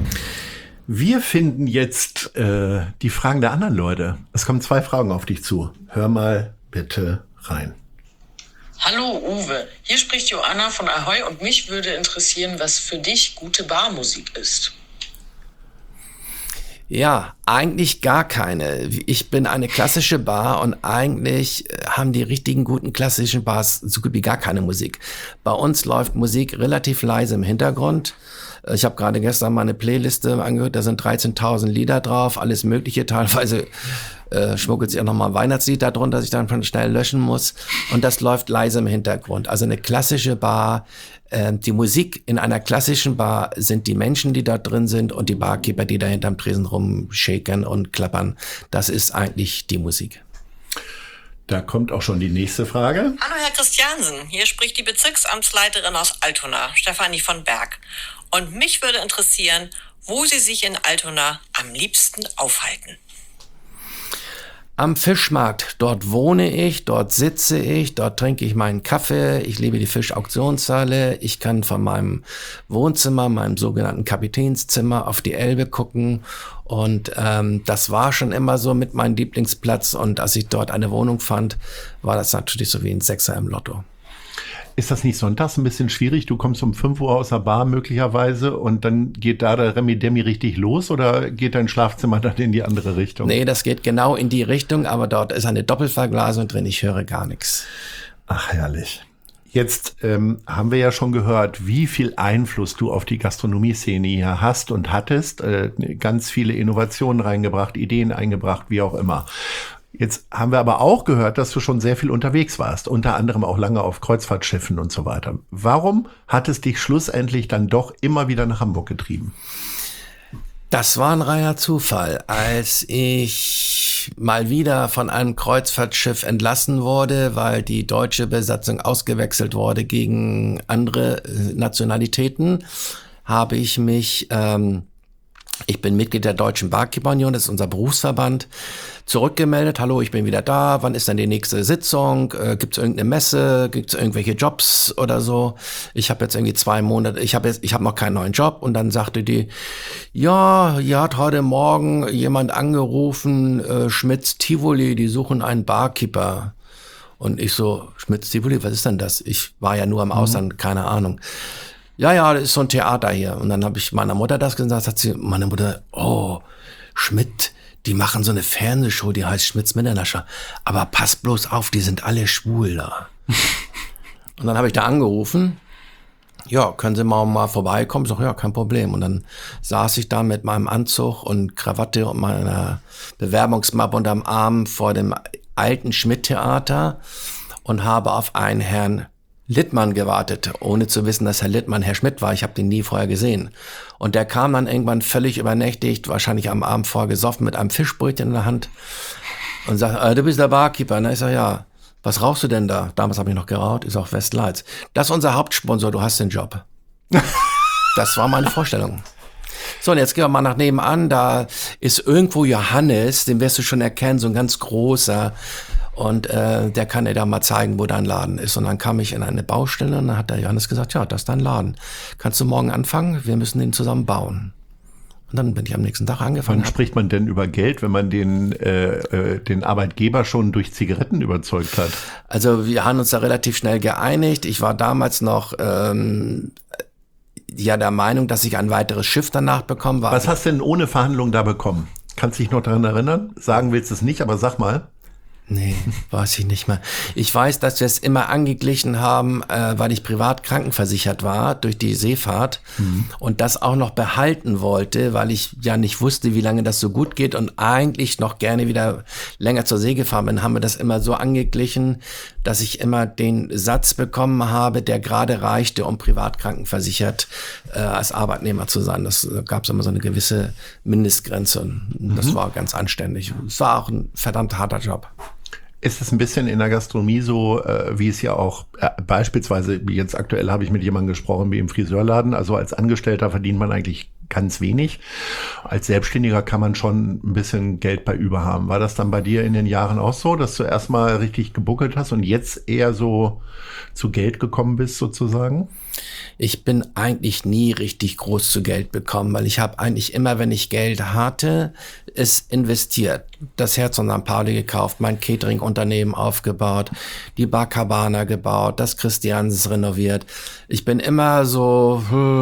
Wir finden jetzt äh, die Fragen der anderen Leute. Es kommen zwei Fragen auf dich zu. Hör mal bitte rein. Hallo Uwe, hier spricht Joanna von Ahoi und mich würde interessieren, was für dich gute Barmusik ist. Ja, eigentlich gar keine. Ich bin eine klassische Bar und eigentlich haben die richtigen guten klassischen Bars so gut wie gar keine Musik. Bei uns läuft Musik relativ leise im Hintergrund. Ich habe gerade gestern mal eine Playliste angehört, da sind dreizehntausend Lieder drauf, alles mögliche, teilweise äh, schmuggelt sich auch nochmal ein Weihnachtslied da drunter, das ich dann schnell löschen muss. Und das läuft leise im Hintergrund. Also eine klassische Bar, äh, die Musik in einer klassischen Bar sind die Menschen, die da drin sind und die Barkeeper, die da hinterm Tresen rumshaken und klappern. Das ist eigentlich die Musik. Da kommt auch schon die nächste Frage. Hallo Herr Christiansen, hier spricht die Bezirksamtsleiterin aus Altona, Stefanie von Berg. Und mich würde interessieren, wo Sie sich in Altona am liebsten aufhalten. Am Fischmarkt, dort wohne ich, dort sitze ich, dort trinke ich meinen Kaffee, ich liebe die Fischauktionshalle, ich kann von meinem Wohnzimmer, meinem sogenannten Kapitänszimmer auf die Elbe gucken und ähm, das war schon immer so mit meinem Lieblingsplatz und als ich dort eine Wohnung fand, war das natürlich so wie ein Sechser im Lotto. Ist das nicht sonntags ein bisschen schwierig? Du kommst um fünf Uhr aus der Bar möglicherweise und dann geht da der Remi-Demi richtig los oder geht dein Schlafzimmer dann in die andere Richtung? Nee, das geht genau in die Richtung, aber dort ist eine Doppelverglasung drin, ich höre gar nichts. Ach, herrlich. Jetzt ähm, haben wir ja schon gehört, wie viel Einfluss du auf die Gastronomie-Szene hier hast und hattest. Äh, ganz viele Innovationen reingebracht, Ideen eingebracht, wie auch immer. Jetzt haben wir aber auch gehört, dass du schon sehr viel unterwegs warst, unter anderem auch lange auf Kreuzfahrtschiffen und so weiter. Warum hat es dich schlussendlich dann doch immer wieder nach Hamburg getrieben? Das war ein reiner Zufall. Als ich mal wieder von einem Kreuzfahrtschiff entlassen wurde, weil die deutsche Besatzung ausgewechselt wurde gegen andere Nationalitäten, habe ich mich... Ähm, Ich bin Mitglied der Deutschen Barkeeper Union, das ist unser Berufsverband, zurückgemeldet. Hallo, ich bin wieder da. Wann ist denn die nächste Sitzung? Äh, gibt es irgendeine Messe? Gibt es irgendwelche Jobs oder so? Ich habe jetzt irgendwie zwei Monate, ich habe jetzt, ich habe noch keinen neuen Job. Und dann sagte die, ja, hier hat heute Morgen jemand angerufen, äh, Schmitz Tivoli, die suchen einen Barkeeper. Und ich so, Schmitz Tivoli, was ist denn das? Ich war ja nur im Ausland, mhm. keine Ahnung. Ja, ja, das ist so ein Theater hier. Und dann habe ich meiner Mutter das gesagt, sagt sie, meine Mutter, oh, Schmidt, die machen so eine Fernsehshow, die heißt Schmitz Mitternascher. Aber pass bloß auf, die sind alle schwul da. Und dann habe ich da angerufen, ja, können Sie mal, mal vorbeikommen? Ich sag, ja, kein Problem. Und dann saß ich da mit meinem Anzug und Krawatte und meiner Bewerbungsmappe unterm Arm vor dem alten Schmidt-Theater und habe auf einen Herrn Littmann gewartet, ohne zu wissen, dass Herr Littmann Herr Schmidt war. Ich habe den nie vorher gesehen. Und der kam dann irgendwann völlig übernächtigt, wahrscheinlich am Abend vorher gesoffen, mit einem Fischbrötchen in der Hand und sagt, äh, du bist der Barkeeper. Na, ich sag, ja. Was rauchst du denn da? Damals habe ich noch geraucht, ist auch Westlights. Das ist unser Hauptsponsor, du hast den Job. Das war meine Vorstellung. So, und jetzt gehen wir mal nach nebenan, da ist irgendwo Johannes, den wirst du schon erkennen, so ein ganz großer. Und äh, der kann dir da mal zeigen, wo dein Laden ist. Und dann kam ich in eine Baustelle und dann hat der Johannes gesagt, ja, das ist dein Laden. Kannst du morgen anfangen? Wir müssen den zusammen bauen. Und dann bin ich am nächsten Tag angefangen. Wann spricht man denn über Geld, wenn man den, äh, äh, den Arbeitgeber schon durch Zigaretten überzeugt hat? Also wir haben uns da relativ schnell geeinigt. Ich war damals noch ähm, ja der Meinung, dass ich ein weiteres Schiff danach bekommen war. Was hast du denn ohne Verhandlung da bekommen? Kannst du dich noch daran erinnern? Sagen willst du es nicht, aber sag mal. Nee, weiß ich nicht mehr. Ich weiß, dass wir es immer angeglichen haben, äh, weil ich privat krankenversichert war durch die Seefahrt mhm. und das auch noch behalten wollte, weil ich ja nicht wusste, wie lange das so gut geht und eigentlich noch gerne wieder länger zur See gefahren bin, haben wir das immer so angeglichen, dass ich immer den Satz bekommen habe, der gerade reichte, um privat krankenversichert äh, als Arbeitnehmer zu sein. Das äh, gab es immer so eine gewisse Mindestgrenze und das mhm. war ganz anständig. Es war auch ein verdammt harter Job. Ist es ein bisschen in der Gastronomie so, äh, wie es ja auch äh, beispielsweise, jetzt aktuell habe ich mit jemandem gesprochen wie im Friseurladen, also als Angestellter verdient man eigentlich ganz wenig. Als Selbstständiger kann man schon ein bisschen Geld bei über haben. War das dann bei dir in den Jahren auch so, dass du erstmal richtig gebuckelt hast und jetzt eher so zu Geld gekommen bist sozusagen? Ich bin eigentlich nie richtig groß zu Geld bekommen, weil ich habe eigentlich immer, wenn ich Geld hatte, es investiert. Das Herz und Sankt Pauli gekauft, mein Catering-Unternehmen aufgebaut, die Bar Cabana gebaut, das Christiansens renoviert. Ich bin immer so,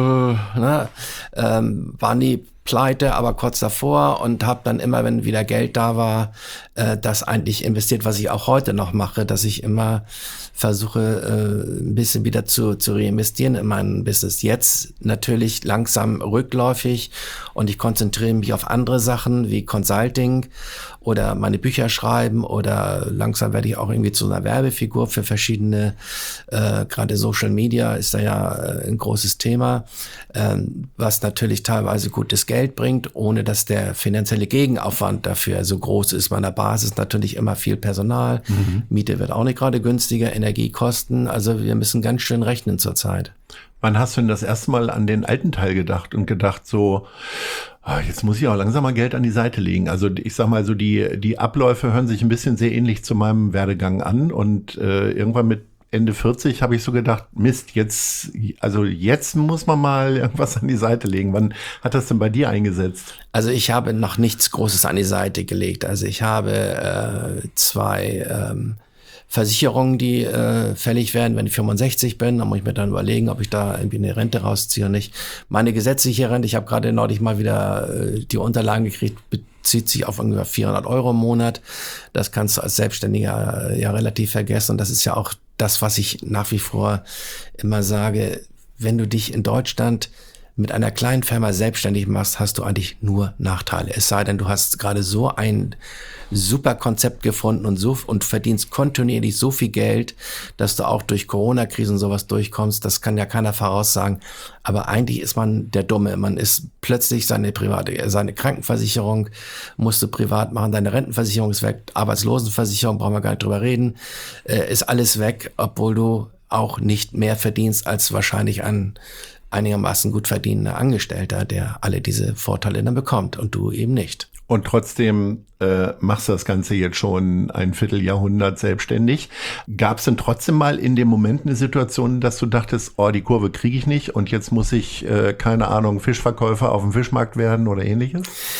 ne, ähm, war nie pleite, aber kurz davor und habe dann immer, wenn wieder Geld da war, äh, das eigentlich investiert, was ich auch heute noch mache, dass ich immer versuche, äh, ein bisschen wieder zu, zu reinvestieren in mein Business. Jetzt natürlich langsam rückläufig und ich konzentriere mich auf andere Sachen wie Consulting oder meine Bücher schreiben oder langsam werde ich auch irgendwie zu einer Werbefigur für verschiedene, äh, gerade Social Media ist da ja äh, ein großes Thema, ähm, was natürlich teilweise gutes Geld bringt, ohne dass der finanzielle Gegenaufwand dafür so groß ist. Bei der Basis natürlich immer viel Personal, mhm. Miete wird auch nicht gerade günstiger, Energiekosten, also wir müssen ganz schön rechnen zurzeit. Wann hast du denn das erste Mal an den alten Teil gedacht und gedacht so, ah, jetzt muss ich auch langsam mal Geld an die Seite legen? Also ich sag mal so, die die Abläufe hören sich ein bisschen sehr ähnlich zu meinem Werdegang an und äh, irgendwann mit Ende vierzig habe ich so gedacht, Mist, jetzt, also jetzt muss man mal irgendwas an die Seite legen. Wann hat das denn bei dir eingesetzt? Also ich habe noch nichts Großes an die Seite gelegt. Also ich habe äh, zwei ähm, Versicherungen, die äh, fällig werden, wenn ich fünfundsechzig bin. Dann muss ich mir dann überlegen, ob ich da irgendwie eine Rente rausziehe oder nicht. Meine gesetzliche Rente, ich habe gerade neulich mal wieder äh, die Unterlagen gekriegt, bezieht sich auf ungefähr vierhundert Euro im Monat. Das kannst du als Selbstständiger äh, ja relativ vergessen. Und das ist ja auch das, was ich nach wie vor immer sage. Wenn du dich in Deutschland mit einer kleinen Firma selbstständig machst, hast du eigentlich nur Nachteile. Es sei denn, du hast gerade so ein super Konzept gefunden und so und verdienst kontinuierlich so viel Geld, dass du auch durch Corona-Krise und sowas durchkommst. Das kann ja keiner voraussagen. Aber eigentlich ist man der Dumme. Man ist plötzlich seine private, seine Krankenversicherung musst du privat machen, deine Rentenversicherung ist weg, Arbeitslosenversicherung, brauchen wir gar nicht drüber reden, äh, ist alles weg, obwohl du auch nicht mehr verdienst als wahrscheinlich ein einigermaßen gut verdienender Angestellter, der alle diese Vorteile dann bekommt und du eben nicht. Und trotzdem äh, machst du das Ganze jetzt schon ein Vierteljahrhundert selbstständig. Gab es denn trotzdem mal in dem Moment eine Situation, dass du dachtest, oh, die Kurve kriege ich nicht und jetzt muss ich, äh, keine Ahnung, Fischverkäufer auf dem Fischmarkt werden oder ähnliches?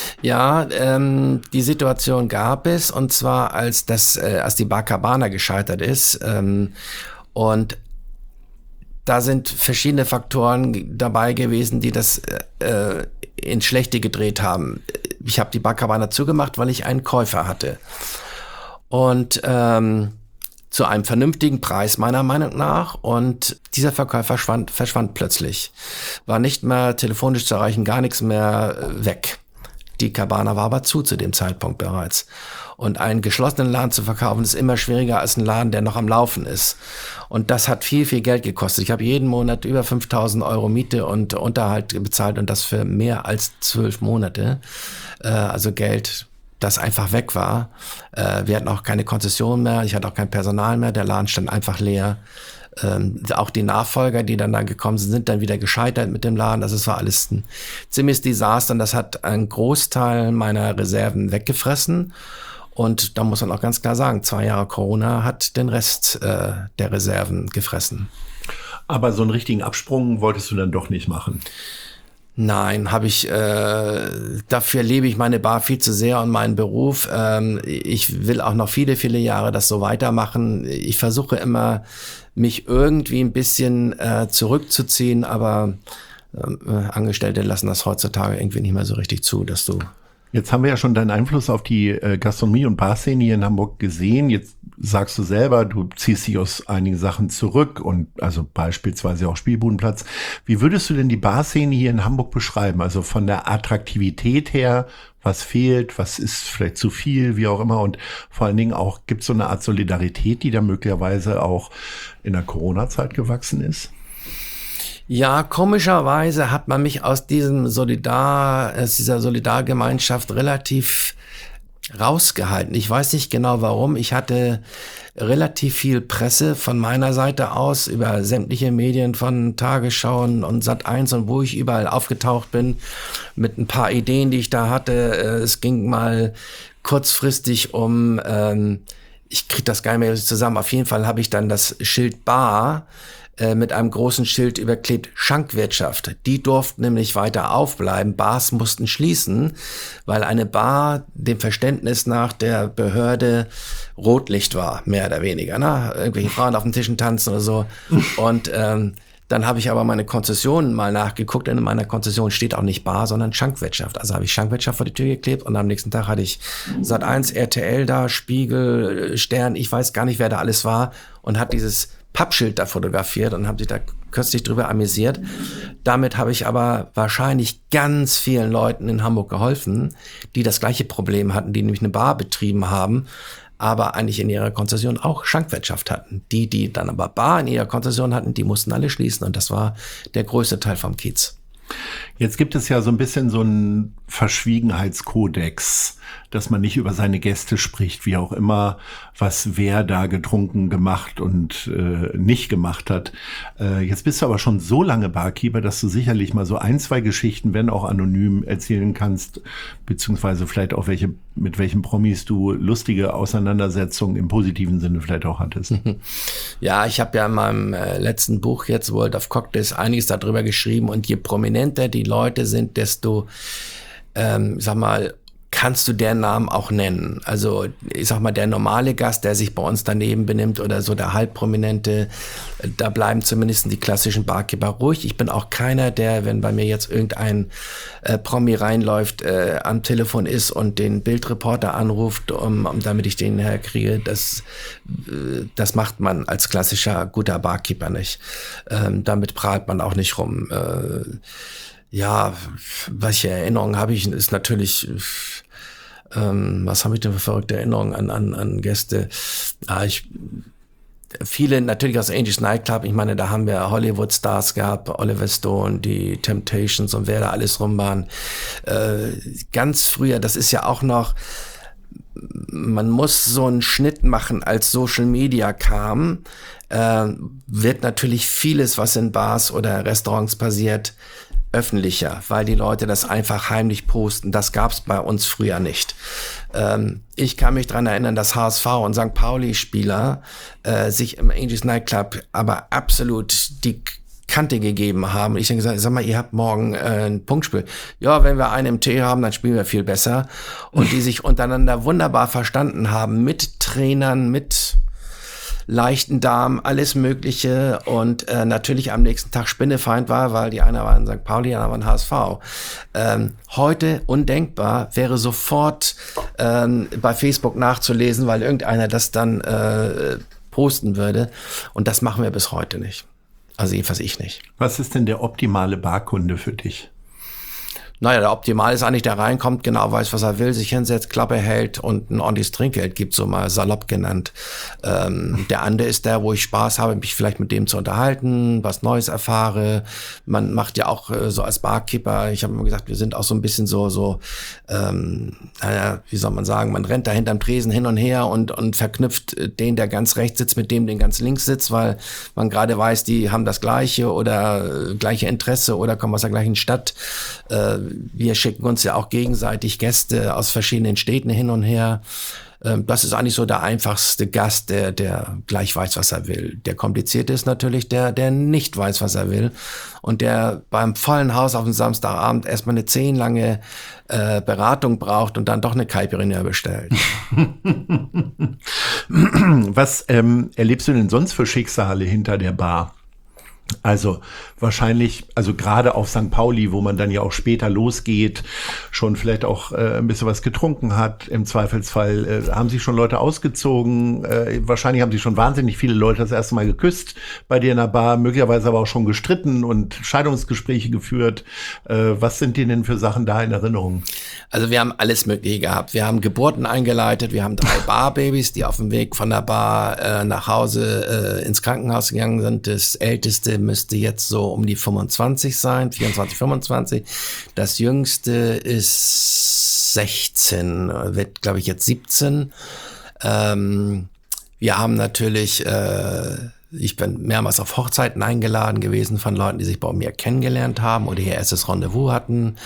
Ja, ähm, die Situation gab es und zwar als das, äh, als die Bar Cabana gescheitert ist ähm, und da sind verschiedene Faktoren dabei gewesen, die das äh, ins Schlechte gedreht haben. Ich habe die Bar Cabana zugemacht, weil ich einen Käufer hatte. Und ähm, zu einem vernünftigen Preis meiner Meinung nach. Und dieser Verkäufer verschwand, verschwand plötzlich. War nicht mehr telefonisch zu erreichen, gar nichts mehr äh, weg. Die Cabana war aber zu zu dem Zeitpunkt bereits. Und einen geschlossenen Laden zu verkaufen, ist immer schwieriger als ein Laden, der noch am Laufen ist. Und das hat viel, viel Geld gekostet. Ich habe jeden Monat über fünftausend Euro Miete und Unterhalt bezahlt und das für mehr als zwölf Monate. Äh, also Geld, das einfach weg war. Äh, wir hatten auch keine Konzession mehr, ich hatte auch kein Personal mehr, der Laden stand einfach leer. Ähm, auch die Nachfolger, die dann da gekommen sind, sind dann wieder gescheitert mit dem Laden. Also es war alles ein ziemliches Desaster und das hat einen Großteil meiner Reserven weggefressen. Und da muss man auch ganz klar sagen, zwei Jahre Corona hat den Rest äh, der Reserven gefressen. Aber so einen richtigen Absprung wolltest du dann doch nicht machen? Nein, habe ich, äh, dafür lebe ich meine Bar viel zu sehr und meinen Beruf. Ähm, ich will auch noch viele, viele Jahre das so weitermachen. Ich versuche immer, mich irgendwie ein bisschen äh, zurückzuziehen, aber äh, Angestellte lassen das heutzutage irgendwie nicht mehr so richtig zu, dass du... Jetzt haben wir ja schon deinen Einfluss auf die äh, Gastronomie- und Barszene hier in Hamburg gesehen. Jetzt sagst du selber, du ziehst dich aus einigen Sachen zurück und also beispielsweise auch Spielbudenplatz. Wie würdest du denn die Barszene hier in Hamburg beschreiben? Also von der Attraktivität her, was fehlt, was ist vielleicht zu viel, wie auch immer. Und vor allen Dingen auch, gibt es so eine Art Solidarität, die da möglicherweise auch in der Corona-Zeit gewachsen ist? Ja, komischerweise hat man mich aus diesem Solidar, aus dieser Solidargemeinschaft relativ rausgehalten. Ich weiß nicht genau warum. Ich hatte relativ viel Presse von meiner Seite aus über sämtliche Medien von Tagesschau und Sat eins und wo ich überall aufgetaucht bin mit ein paar Ideen, die ich da hatte. Es ging mal kurzfristig um, ähm, ich krieg das gar nicht mehr zusammen. Auf jeden Fall habe ich dann das Schild Bar mit einem großen Schild überklebt, Schankwirtschaft. Die durften nämlich weiter aufbleiben. Bars mussten schließen, weil eine Bar dem Verständnis nach der Behörde Rotlicht war, mehr oder weniger. Ne? Irgendwelche Frauen auf den Tischen tanzen oder so. Und ähm, dann habe ich aber meine Konzessionen mal nachgeguckt. In meiner Konzession steht auch nicht Bar, sondern Schankwirtschaft. Also habe ich Schankwirtschaft vor die Tür geklebt und am nächsten Tag hatte ich Sat eins, R T L da, Spiegel, Stern, ich weiß gar nicht, wer da alles war und hat dieses Pappschild da fotografiert und haben sich da kürzlich drüber amüsiert. Damit habe ich aber wahrscheinlich ganz vielen Leuten in Hamburg geholfen, die das gleiche Problem hatten, die nämlich eine Bar betrieben haben, aber eigentlich in ihrer Konzession auch Schankwirtschaft hatten. Die, die dann aber Bar in ihrer Konzession hatten, die mussten alle schließen und das war der größte Teil vom Kiez. Jetzt gibt es ja so ein bisschen so einen Verschwiegenheitskodex, dass man nicht über seine Gäste spricht, wie auch immer, was wer da getrunken, gemacht und äh, nicht gemacht hat. Äh, jetzt bist du aber schon so lange Barkeeper, dass du sicherlich mal so ein, zwei Geschichten, wenn auch anonym, erzählen kannst, beziehungsweise vielleicht auch welche, mit welchen Promis du lustige Auseinandersetzungen im positiven Sinne vielleicht auch hattest. Ja, ich habe ja in meinem äh, letzten Buch jetzt, World of Cocktails, einiges darüber geschrieben und je prominenter die Leute sind, desto, ähm, sag mal, kannst du deren Namen auch nennen. Also ich sag mal, der normale Gast, der sich bei uns daneben benimmt oder so der halbprominente, da bleiben zumindest die klassischen Barkeeper ruhig. Ich bin auch keiner, der, wenn bei mir jetzt irgendein äh, Promi reinläuft, äh, am Telefon ist und den Bildreporter anruft, um, um damit ich den herkriege. Das, äh, das macht man als klassischer guter Barkeeper nicht. Ähm, damit prahlt man auch nicht rum. Äh, ja, welche Erinnerungen habe ich, ist natürlich... Ähm, was habe ich denn für verrückte Erinnerungen an, an, an Gäste? Ah, ich, viele natürlich aus Angie's Nightclub. Ich meine, da haben wir Hollywood-Stars gehabt, Oliver Stone, die Temptations und wer da alles rum waren. Äh, ganz früher, das ist ja auch noch, man muss so einen Schnitt machen, als Social Media kam, äh, wird natürlich vieles, was in Bars oder Restaurants passiert, öffentlicher, weil die Leute das einfach heimlich posten. Das gab's bei uns früher nicht. Ähm, ich kann mich dran erinnern, dass H S V und Sankt Pauli-Spieler äh, sich im Angie's Nightclub aber absolut die Kante gegeben haben. Ich habe gesagt, sag mal, ihr habt morgen äh, ein Punktspiel. Ja, wenn wir einen im Tee haben, dann spielen wir viel besser. Und die sich untereinander wunderbar verstanden haben, mit Trainern, mit leichten Darm, alles Mögliche und äh, natürlich am nächsten Tag Spinnefeind war, weil die einer war in Sankt Pauli, die andere war in H S V. Ähm, heute undenkbar, wäre sofort ähm, bei Facebook nachzulesen, weil irgendeiner das dann äh, posten würde und das machen wir bis heute nicht. Also jedenfalls ich nicht. Was ist denn der optimale Barkunde für dich? Naja, der Optimal ist eigentlich, der reinkommt, genau weiß, was er will, sich hinsetzt, Klappe hält und ein ordentliches Trinkgeld gibt, so mal salopp genannt. Ähm, der andere ist der, wo ich Spaß habe, mich vielleicht mit dem zu unterhalten, was Neues erfahre. Man macht ja auch äh, so als Barkeeper, ich habe immer gesagt, wir sind auch so ein bisschen so, so ähm, naja, wie soll man sagen, man rennt da hinterm Tresen hin und her und, und verknüpft den, der ganz rechts sitzt, mit dem, der ganz links sitzt, weil man gerade weiß, die haben das Gleiche oder äh, gleiche Interesse oder kommen aus der gleichen Stadt. Äh, Wir schicken uns ja auch gegenseitig Gäste aus verschiedenen Städten hin und her. Das ist eigentlich so der einfachste Gast, der, der gleich weiß, was er will. Der komplizierte ist natürlich der, der nicht weiß, was er will und der beim vollen Haus auf dem Samstagabend erstmal eine zehnlange äh, Beratung braucht und dann doch eine Caipirinha bestellt. Was ähm, erlebst du denn sonst für Schicksale hinter der Bar? Also wahrscheinlich, also gerade auf Sankt Pauli, wo man dann ja auch später losgeht, schon vielleicht auch äh, ein bisschen was getrunken hat. Im Zweifelsfall äh, haben sich schon Leute ausgezogen. Äh, wahrscheinlich haben sich schon wahnsinnig viele Leute das erste Mal geküsst bei dir in der Bar, möglicherweise aber auch schon gestritten und Scheidungsgespräche geführt. Äh, was sind dir denn für Sachen da in Erinnerung? Also wir haben alles Mögliche gehabt. Wir haben Geburten eingeleitet. Wir haben drei Barbabys, die auf dem Weg von der Bar äh, nach Hause äh, ins Krankenhaus gegangen sind. Das älteste müsste jetzt so um die fünfundzwanzig sein, vierundzwanzig, fünfundzwanzig. Das jüngste ist sechzehn, wird glaube ich jetzt siebzehn. Ähm, wir haben natürlich, äh, ich bin mehrmals auf Hochzeiten eingeladen gewesen von Leuten, die sich bei mir kennengelernt haben oder ihr erstes Rendezvous hatten.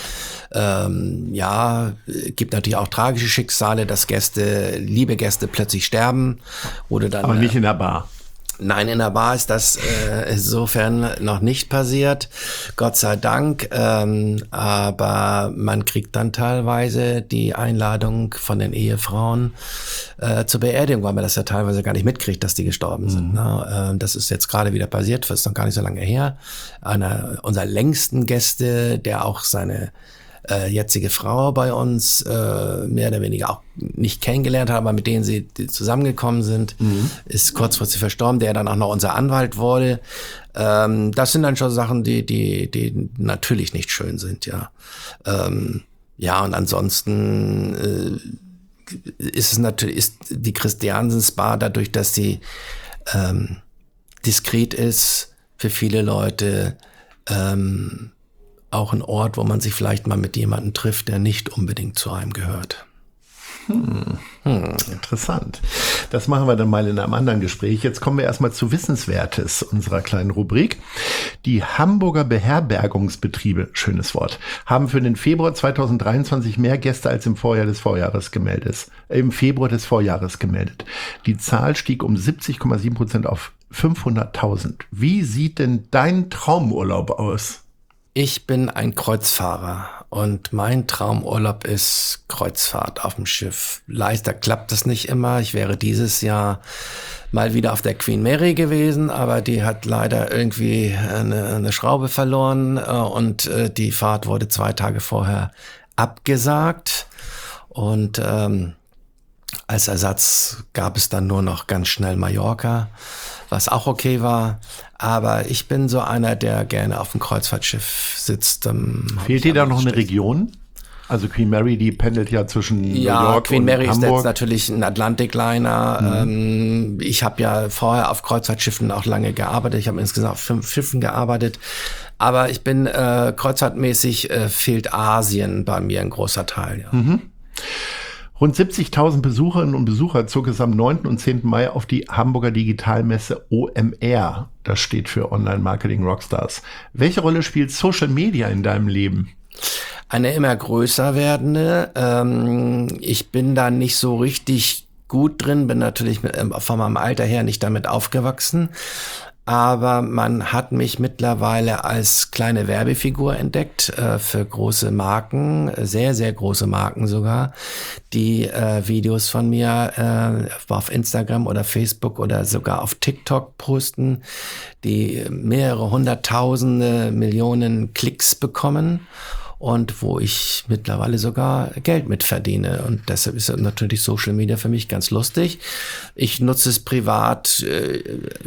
Ähm, ja, gibt natürlich auch tragische Schicksale, dass Gäste, liebe Gäste plötzlich sterben. Oder dann, aber nicht in der Bar. Nein, in der Bar ist das äh, insofern noch nicht passiert, Gott sei Dank. Ähm, aber man kriegt dann teilweise die Einladung von den Ehefrauen äh, zur Beerdigung, weil man das ja teilweise gar nicht mitkriegt, dass die gestorben mhm. sind. Ne? Äh, das ist jetzt gerade wieder passiert, das ist noch gar nicht so lange her. Einer unserer längsten Gäste, der auch seine äh, jetzige Frau bei uns äh, mehr oder weniger auch nicht kennengelernt hat, aber mit denen sie zusammengekommen sind, mhm. ist kurzfristig verstorben, der dann auch noch unser Anwalt wurde. Ähm, das sind dann schon Sachen, die, die, die natürlich nicht schön sind, ja. Ähm, ja, und ansonsten äh, ist es natürlich, ist die Christiansens Bar dadurch, dass sie ähm, diskret ist, für viele Leute ähm, auch ein Ort, wo man sich vielleicht mal mit jemandem trifft, der nicht unbedingt zu einem gehört. Hm. Hm, interessant. Das machen wir dann mal in einem anderen Gespräch. Jetzt kommen wir erstmal zu Wissenswertes unserer kleinen Rubrik. Die Hamburger Beherbergungsbetriebe, schönes Wort, haben für den Februar zweitausenddreiundzwanzig mehr Gäste als im Vorjahr des Vorjahres gemeldet. Äh, Im Februar des Vorjahres gemeldet. Die Zahl stieg um siebzig Komma sieben Prozent auf fünfhunderttausend. Wie sieht denn dein Traumurlaub aus? Ich bin ein Kreuzfahrer und mein Traumurlaub ist Kreuzfahrt auf dem Schiff. Leichter klappt es nicht immer. Ich wäre dieses Jahr mal wieder auf der Queen Mary gewesen, aber die hat leider irgendwie eine, eine Schraube verloren und die Fahrt wurde zwei Tage vorher abgesagt. Und ähm, als Ersatz gab es dann nur noch ganz schnell Mallorca, was auch okay war. Aber ich bin so einer, der gerne auf dem Kreuzfahrtschiff sitzt. Ähm, Fehlt dir da noch eine Region? Also Queen Mary, die pendelt ja zwischen ja, New York Queen und Mary Hamburg. ist jetzt natürlich ein Atlantikliner. Mhm. Ähm, ich habe ja vorher auf Kreuzfahrtschiffen auch lange gearbeitet. Ich habe insgesamt auf fünf Schiffen gearbeitet. Aber ich bin äh, kreuzfahrtmäßig, äh, fehlt Asien bei mir ein großer Teil. Ja. Mhm. Rund siebzigtausend Besucherinnen und Besucher zog es am neunten und zehnten Mai auf die Hamburger Digitalmesse O M R. Das steht für Online Marketing Rockstars. Welche Rolle spielt Social Media in deinem Leben? Eine immer größer werdende. Ähm, ich bin da nicht so richtig gut drin, bin natürlich mit, von meinem Alter her nicht damit aufgewachsen. Aber man hat mich mittlerweile als kleine Werbefigur entdeckt äh, für große Marken, sehr, sehr große Marken sogar, die äh, Videos von mir äh, auf Instagram oder Facebook oder sogar auf TikTok posten, die mehrere hunderttausende Millionen Klicks bekommen. Und wo ich mittlerweile sogar Geld mit verdiene. Und deshalb ist natürlich Social Media für mich ganz lustig. Ich nutze es privat.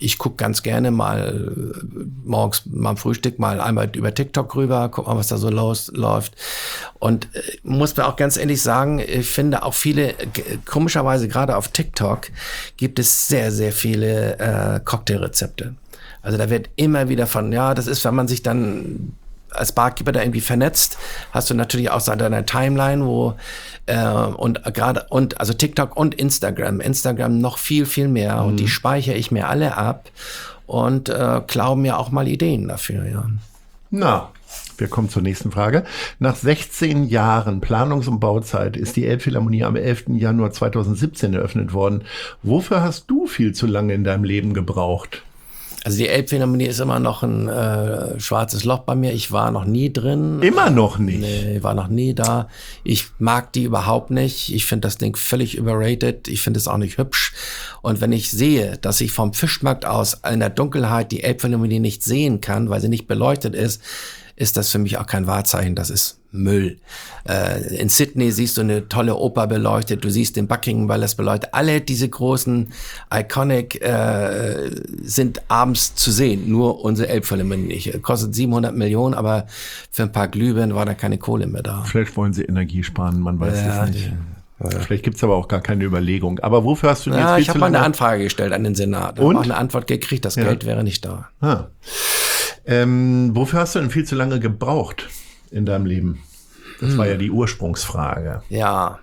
ich gucke ganz gerne mal morgens beim Frühstück mal einmal über TikTok rüber, guck mal, was da so los, läuft. Und äh, muss mir auch ganz ehrlich sagen, ich finde auch viele, komischerweise gerade auf TikTok, gibt es sehr, sehr viele äh, Cocktailrezepte. Also da wird immer wieder von, ja, das ist, wenn man sich dann als Barkeeper da irgendwie vernetzt, hast du natürlich auch so deine Timeline, wo äh, und gerade und also TikTok und Instagram, Instagram noch viel viel mehr mhm. und die speichere ich mir alle ab und äh, klaue mir auch mal Ideen dafür, ja. Na, wir kommen zur nächsten Frage. Nach sechzehn Jahren Planungs- und Bauzeit ist die Elbphilharmonie am elften Januar zweitausendsiebzehn eröffnet worden. Wofür hast du viel zu lange in deinem Leben gebraucht? Also die Elbphilharmonie ist immer noch ein äh, schwarzes Loch bei mir. Ich war noch nie drin. Immer noch nicht? Nee, war noch nie da. Ich mag die überhaupt nicht. Ich finde das Ding völlig überrated. Ich finde es auch nicht hübsch. Und wenn ich sehe, dass ich vom Fischmarkt aus in der Dunkelheit die Elbphilharmonie nicht sehen kann, weil sie nicht beleuchtet ist, ist das für mich auch kein Wahrzeichen. Das ist Müll. Äh, in Sydney siehst du eine tolle Oper beleuchtet, du siehst den Buckingham Palace beleuchtet. Alle diese großen Iconic äh, sind abends zu sehen. Nur unsere Elbphilharmonie nicht. Kostet siebenhundert Millionen, aber für ein paar Glühbirnen war da keine Kohle mehr da. Vielleicht wollen sie Energie sparen, man weiß ja, es nicht. Die, ja. Vielleicht gibt's aber auch gar keine Überlegung. Aber wofür hast du denn ja, jetzt viel ich habe mal eine Anfrage gestellt an den Senat. Und? Habe auch eine Antwort gekriegt, das ja. Geld wäre nicht da. Ah. Ähm, wofür hast du denn viel zu lange gebraucht in deinem Leben? Das hm. war ja die Ursprungsfrage. Ja.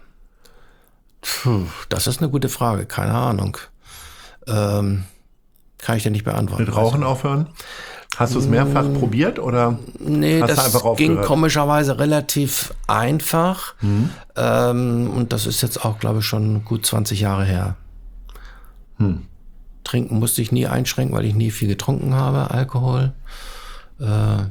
Puh, das ist eine gute Frage, keine Ahnung. Ähm, kann ich dir nicht beantworten. Mit Rauchen aufhören? Hast du es mehrfach hm. probiert oder nee, hast das du einfach aufgehört? Ging komischerweise relativ einfach. Hm. Ähm, und das ist jetzt auch, glaube ich, schon gut zwanzig Jahre her. Hm. Trinken musste ich nie einschränken, weil ich nie viel getrunken habe, Alkohol. Äh,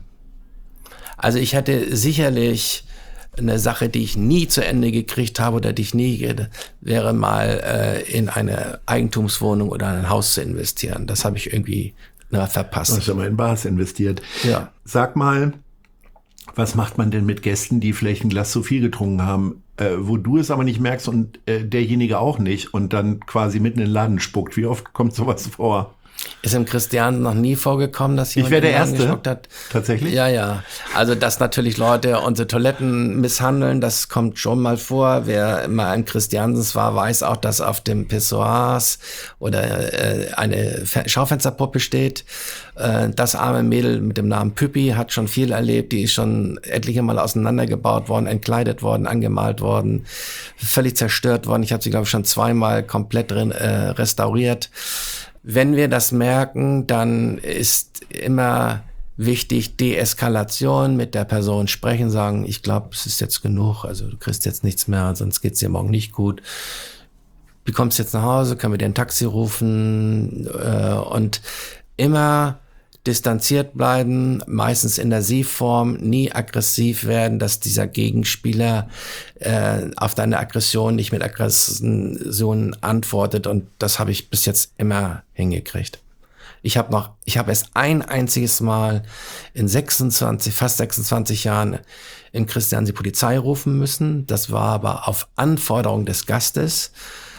also ich hatte sicherlich eine Sache, die ich nie zu Ende gekriegt habe oder die ich nie, wäre mal äh, in eine Eigentumswohnung oder ein Haus zu investieren. Das habe ich irgendwie na, verpasst. Du hast ja mal in Bars investiert. Ja. Sag mal, was macht man denn mit Gästen, die vielleicht ein Glas zu viel getrunken haben, äh, wo du es aber nicht merkst und äh, derjenige auch nicht und dann quasi mitten in den Laden spuckt? Wie oft kommt sowas vor? Ist im Christian noch nie vorgekommen, dass jemand ich wäre der Erste gespuckt hat? Tatsächlich? Ja, ja. Also, dass natürlich Leute unsere Toiletten misshandeln, das kommt schon mal vor. Wer mal im Christiansens war, weiß auch, dass auf dem Pissoirs oder äh, eine Schaufensterpuppe steht. Äh, das arme Mädel mit dem Namen Püppi hat schon viel erlebt. Die ist schon etliche Mal auseinandergebaut worden, entkleidet worden, angemalt worden, völlig zerstört worden. Ich habe sie, glaube ich, schon zweimal komplett drin, äh, restauriert. Wenn wir das merken, dann ist immer wichtig, Deeskalation, mit der Person sprechen, sagen, ich glaube, es ist jetzt genug, also du kriegst jetzt nichts mehr, sonst geht's dir morgen nicht gut. Wie kommst du jetzt nach Hause? Können wir dir ein Taxi rufen? Äh, und immer distanziert bleiben, meistens in der Sie-Form, nie aggressiv werden, dass dieser Gegenspieler äh, auf deine Aggression nicht mit Aggression antwortet, und das habe ich bis jetzt immer hingekriegt. Ich habe noch, ich habe erst ein einziges Mal in sechsundzwanzig, fast sechsundzwanzig Jahren im Christian die Polizei rufen müssen. Das war aber auf Anforderung des Gastes,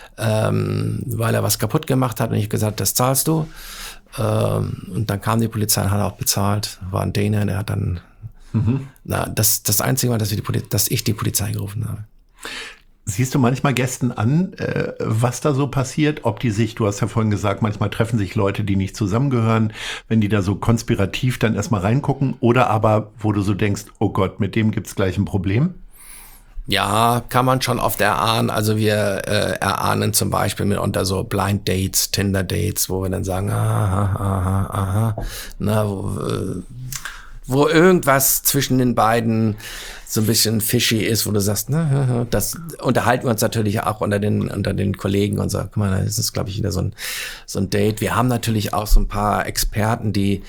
ähm, weil er was kaputt gemacht hat, und ich gesagt, das zahlst du. Ähm, und dann kam die Polizei und hat auch bezahlt. War ein Däne, der hat dann, mhm. na, das, das einzige Mal, dass, wir die Poli- dass ich die Polizei gerufen habe. Siehst du manchmal Gästen an, äh, was da so passiert? Ob die sich, du hast ja vorhin gesagt, manchmal treffen sich Leute, die nicht zusammengehören, wenn die da so konspirativ dann erstmal reingucken, oder aber, wo du so denkst, oh Gott, mit dem gibt's gleich ein Problem? Ja, kann man schon oft erahnen. Also wir äh, erahnen zum Beispiel mitunter so Blind Dates, Tinder Dates, wo wir dann sagen, aha, aha, aha, na, wo, äh, wo irgendwas zwischen den beiden so ein bisschen fishy ist, wo du sagst, na, das unterhalten wir uns natürlich auch unter den unter den Kollegen und sagen, guck mal, das ist, glaube ich, wieder so ein so ein Date. Wir haben natürlich auch so ein paar Experten, die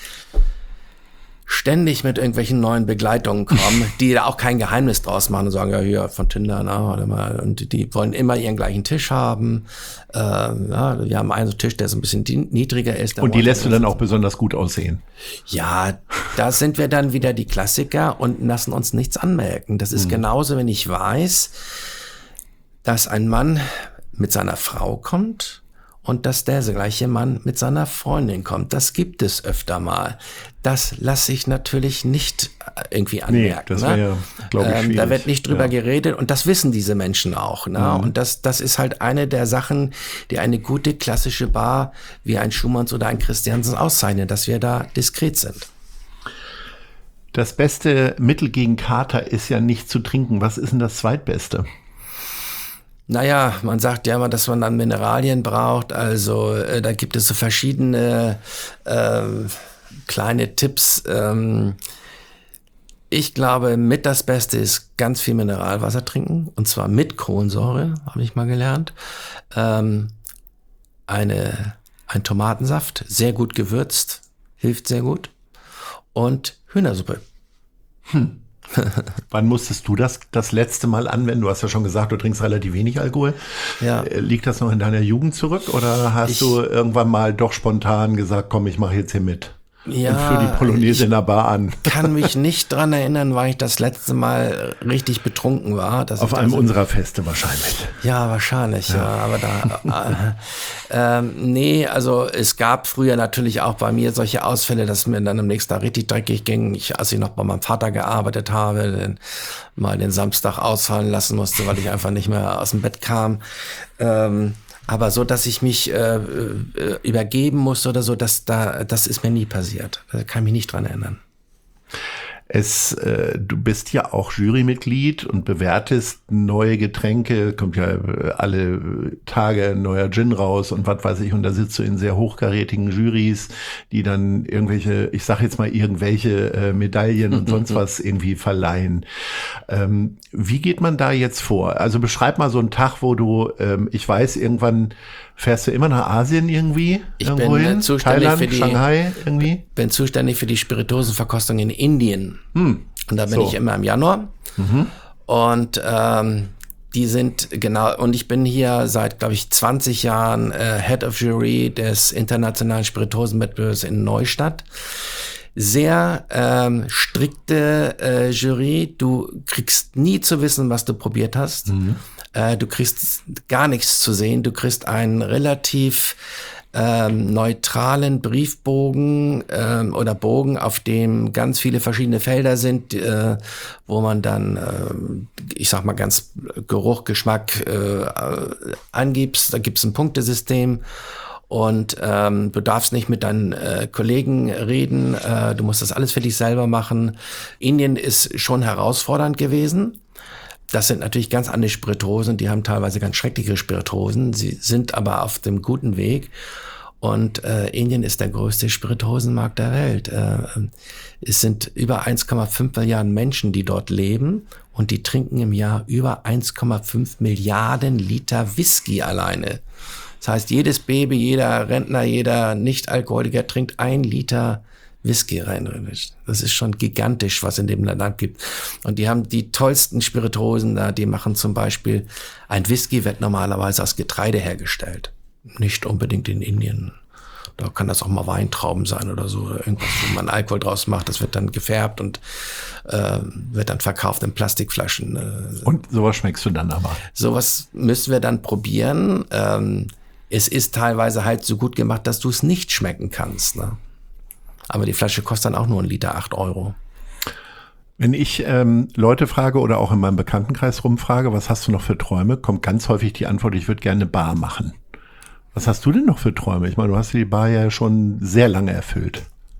ständig mit irgendwelchen neuen Begleitungen kommen, die da auch kein Geheimnis draus machen und sagen, ja, hier von Tinder, na, warte mal, und die wollen immer ihren gleichen Tisch haben. Ähm, ja, wir haben einen Tisch, der so ein bisschen niedriger ist. Und die lässt du dann auch besonders gut aussehen? Ja, da sind wir dann wieder die Klassiker und lassen uns nichts anmerken. Das ist mhm. genauso, wenn ich weiß, dass ein Mann mit seiner Frau kommt und dass der gleiche Mann mit seiner Freundin kommt. Das gibt es öfter mal. Das lasse ich natürlich nicht irgendwie anmerken. Nee, das wäre ja, glaube ich, schwierig. Ähm, da wird nicht drüber ja. geredet und das wissen diese Menschen auch. Ne? Mhm. Und das, das ist halt eine der Sachen, die eine gute klassische Bar wie ein Schumanns oder ein Christiansen auszeichnen, dass wir da diskret sind. Das beste Mittel gegen Kater ist ja nicht zu trinken. Was ist denn das zweitbeste? Naja, man sagt ja immer, dass man dann Mineralien braucht. Also äh, da gibt es so verschiedene äh, kleine Tipps. Ähm, ich glaube, mit das Beste ist ganz viel Mineralwasser trinken. Und zwar mit Kohlensäure, habe ich mal gelernt. Ähm, eine, ein Tomatensaft, sehr gut gewürzt, hilft sehr gut. Und Hühnersuppe. Hm. Wann musstest du das das letzte Mal anwenden? Du hast ja schon gesagt, du trinkst relativ wenig Alkohol. Ja. Liegt das noch in deiner Jugend zurück oder hast ich, du irgendwann mal doch spontan gesagt, komm, ich mache jetzt hier mit? Ja, und für die Polonaise in der Bar an. Ich kann mich nicht dran erinnern, weil ich das letzte Mal richtig betrunken war. Dass Auf einem unserer Feste wahrscheinlich. Ja, wahrscheinlich, ja. ja aber da, äh, ähm, nee, also es gab früher natürlich auch bei mir solche Ausfälle, dass mir dann am nächsten Tag richtig dreckig ging. Ich, als ich noch bei meinem Vater gearbeitet habe, den, mal den Samstag ausfallen lassen musste, weil ich einfach nicht mehr aus dem Bett kam. Ähm, Aber so, dass ich mich äh, äh, übergeben musste oder so, das, da, das ist mir nie passiert. Da kann ich mich nicht dran erinnern. Es, äh, du bist ja auch Jurymitglied und bewertest neue Getränke, kommt ja alle Tage ein neuer Gin raus und was weiß ich, und da sitzt du in sehr hochkarätigen Jurys, die dann irgendwelche, ich sag jetzt mal irgendwelche äh, Medaillen und sonst was irgendwie verleihen. Ähm, wie geht man da jetzt vor? Also beschreib mal so einen Tag, wo du, ähm, ich weiß, irgendwann fährst du immer nach Asien irgendwie? Ich bin hin? zuständig Thailand, für die, Shanghai irgendwie? bin zuständig für die Spirituosenverkostung in Indien. Hm. Und da bin so. ich immer im Januar. Mhm. Und ähm, die sind genau, und ich bin hier seit, glaube ich, zwanzig Jahren äh, Head of Jury des internationalen Spirituosenwettbewerbs in Neustadt. Sehr ähm, strikte äh, Jury. Du kriegst nie zu wissen, was du probiert hast. Mhm. Äh, du kriegst gar nichts zu sehen. Du kriegst einen relativ ähm, neutralen Briefbogen ähm, oder Bogen, auf dem ganz viele verschiedene Felder sind, äh, wo man dann, äh, ich sag mal ganz Geruch, Geschmack äh, angibst. Da gibt's ein Punktesystem. Und ähm, du darfst nicht mit deinen äh, Kollegen reden, äh, du musst das alles für dich selber machen. Indien ist schon herausfordernd gewesen. Das sind natürlich ganz andere Spirituosen, die haben teilweise ganz schreckliche Spirituosen. Sie sind aber auf dem guten Weg. Und äh, Indien ist der größte Spirituosenmarkt der Welt. Äh, es sind über eins Komma fünf Milliarden Menschen, die dort leben. Und die trinken im Jahr über eins Komma fünf Milliarden Liter Whisky alleine. Das heißt, jedes Baby, jeder Rentner, jeder Nicht-Alkoholiker trinkt ein Liter Whisky rein. Das ist schon gigantisch, was in dem Land gibt. Und die haben die tollsten Spirituosen da. Die machen zum Beispiel, ein Whisky wird normalerweise aus Getreide hergestellt. Nicht unbedingt in Indien. Da kann das auch mal Weintrauben sein oder so. Oder irgendwas, wo man Alkohol draus macht. Das wird dann gefärbt und äh, wird dann verkauft in Plastikflaschen. Und sowas schmeckst du dann aber? Sowas müssen wir dann probieren. Ähm, Es ist teilweise halt so gut gemacht, dass du es nicht schmecken kannst. Ne? Aber die Flasche kostet dann auch nur ein Liter acht Euro. Wenn ich ähm, Leute frage oder auch in meinem Bekanntenkreis rumfrage, was hast du noch für Träume, kommt ganz häufig die Antwort, ich würde gerne eine Bar machen. Was hast du denn noch für Träume? Ich meine, du hast die Bar ja schon sehr lange erfüllt.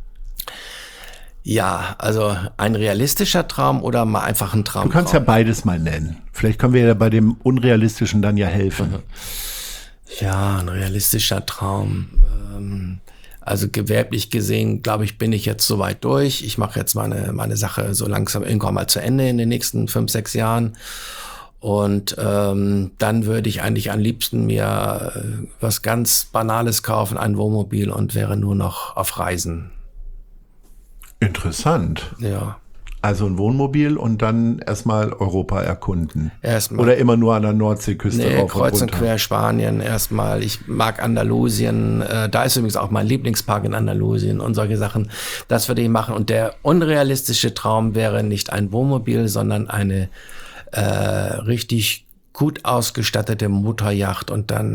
Ja, also ein realistischer Traum oder mal einfach ein Traum. Du kannst ja beides mal nennen. Vielleicht können wir ja bei dem Unrealistischen dann ja helfen. Mhm. Ja, ein realistischer Traum. Also gewerblich gesehen, glaube ich, bin ich jetzt soweit durch. Ich mache jetzt meine, meine Sache so langsam irgendwann mal zu Ende in den nächsten fünf, sechs Jahren. Und ähm, dann würde ich eigentlich am liebsten mir äh, was ganz Banales kaufen, ein Wohnmobil, und wäre nur noch auf Reisen. Interessant. Ja. Also ein Wohnmobil und dann erstmal Europa erkunden. Erstmal. Oder immer nur an der Nordseeküste nee, rauf kreuz und und quer Spanien erstmal. Ich mag Andalusien. Äh, da ist übrigens auch mein Lieblingspark in Andalusien und solche Sachen. Das würde ich machen. Und der unrealistische Traum wäre nicht ein Wohnmobil, sondern eine äh, richtig gut ausgestattete Motoryacht und dann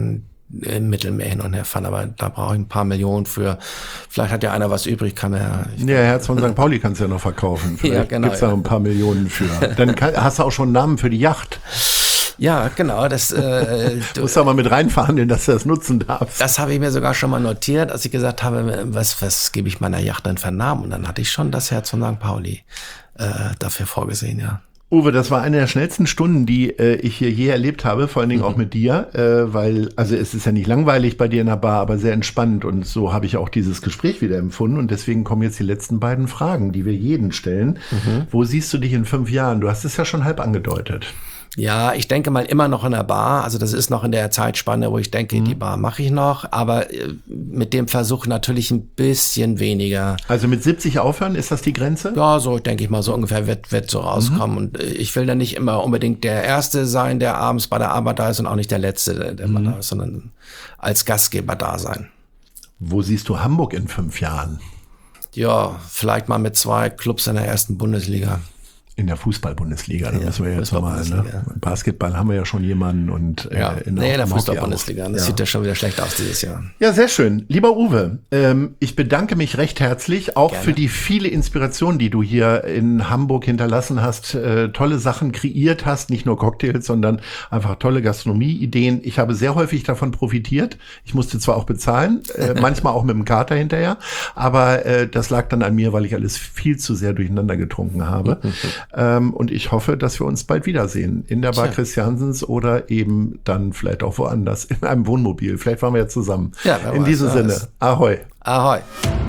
im Mittelmeer hin und her fahren, aber da brauche ich ein paar Millionen für. Vielleicht hat ja einer was übrig, kann er. Ja, Herz von Sankt Pauli kannst du ja noch verkaufen. Vielleicht ja, genau, gibt's da ja. ein paar Millionen für. Dann kann, hast du auch schon einen Namen für die Yacht. Ja, genau. Das, äh, du musst da mal mit reinverhandeln, dass du das nutzen darfst. Das habe ich mir sogar schon mal notiert, als ich gesagt habe, was, was gebe ich meiner Yacht denn für einen Namen? Und dann hatte ich schon das Herz von Sankt Pauli äh, dafür vorgesehen, ja. Uwe, das war eine der schnellsten Stunden, die äh, ich hier je erlebt habe, vor allen Dingen Mhm. auch mit dir, äh, weil, also es ist ja nicht langweilig bei dir in der Bar, aber sehr entspannt und so habe ich auch dieses Gespräch wieder empfunden und deswegen kommen jetzt die letzten beiden Fragen, die wir jeden stellen. Mhm. Wo siehst du dich in fünf Jahren? Du hast es ja schon halb angedeutet. Ja, ich denke mal immer noch in der Bar. Also das ist noch in der Zeitspanne, wo ich denke, mhm. die Bar mache ich noch. Aber äh, mit dem Versuch natürlich ein bisschen weniger. Also mit siebzig aufhören, ist das die Grenze? Ja, so denke ich mal, so ungefähr wird, wird so rauskommen. Mhm. Und äh, ich will dann nicht immer unbedingt der Erste sein, der abends bei der Arbeit da ist und auch nicht der Letzte, der mhm. mal da ist, sondern als Gastgeber da sein. Wo siehst du Hamburg in fünf Jahren? Ja, vielleicht mal mit zwei Clubs in der ersten Bundesliga. In der Fußball-Bundesliga, da ja, müssen wir jetzt nochmal, ne? Basketball haben wir ja schon jemanden und ja. äh, in nee, der Fußball-Bundesliga. Das ja. sieht ja schon wieder schlecht aus dieses Jahr. Ja, sehr schön. Lieber Uwe, ähm, ich bedanke mich recht herzlich, auch Gerne. für die viele Inspirationen, die du hier in Hamburg hinterlassen hast, äh, tolle Sachen kreiert hast, nicht nur Cocktails, sondern einfach tolle Gastronomie-Ideen. Ich habe sehr häufig davon profitiert. Ich musste zwar auch bezahlen, äh, manchmal auch mit dem Kater hinterher, aber äh, das lag dann an mir, weil ich alles viel zu sehr durcheinander getrunken habe. Ähm, und ich hoffe, dass wir uns bald wiedersehen. In der Bar Tja. Christiansens oder eben dann vielleicht auch woanders. In einem Wohnmobil. Vielleicht fahren wir ja zusammen. Ja, in weiß, diesem Sinne. Weiß. Ahoi. Ahoi.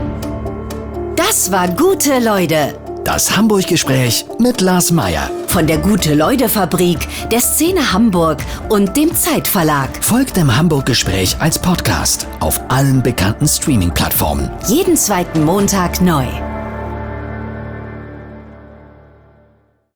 Das war Gute Leute. Das Hamburg-Gespräch mit Lars Meier. Von der Gute-Leute-Fabrik, der Szene Hamburg und dem Zeitverlag. Folgt dem Hamburg-Gespräch als Podcast auf allen bekannten Streaming-Plattformen. Jeden zweiten Montag neu.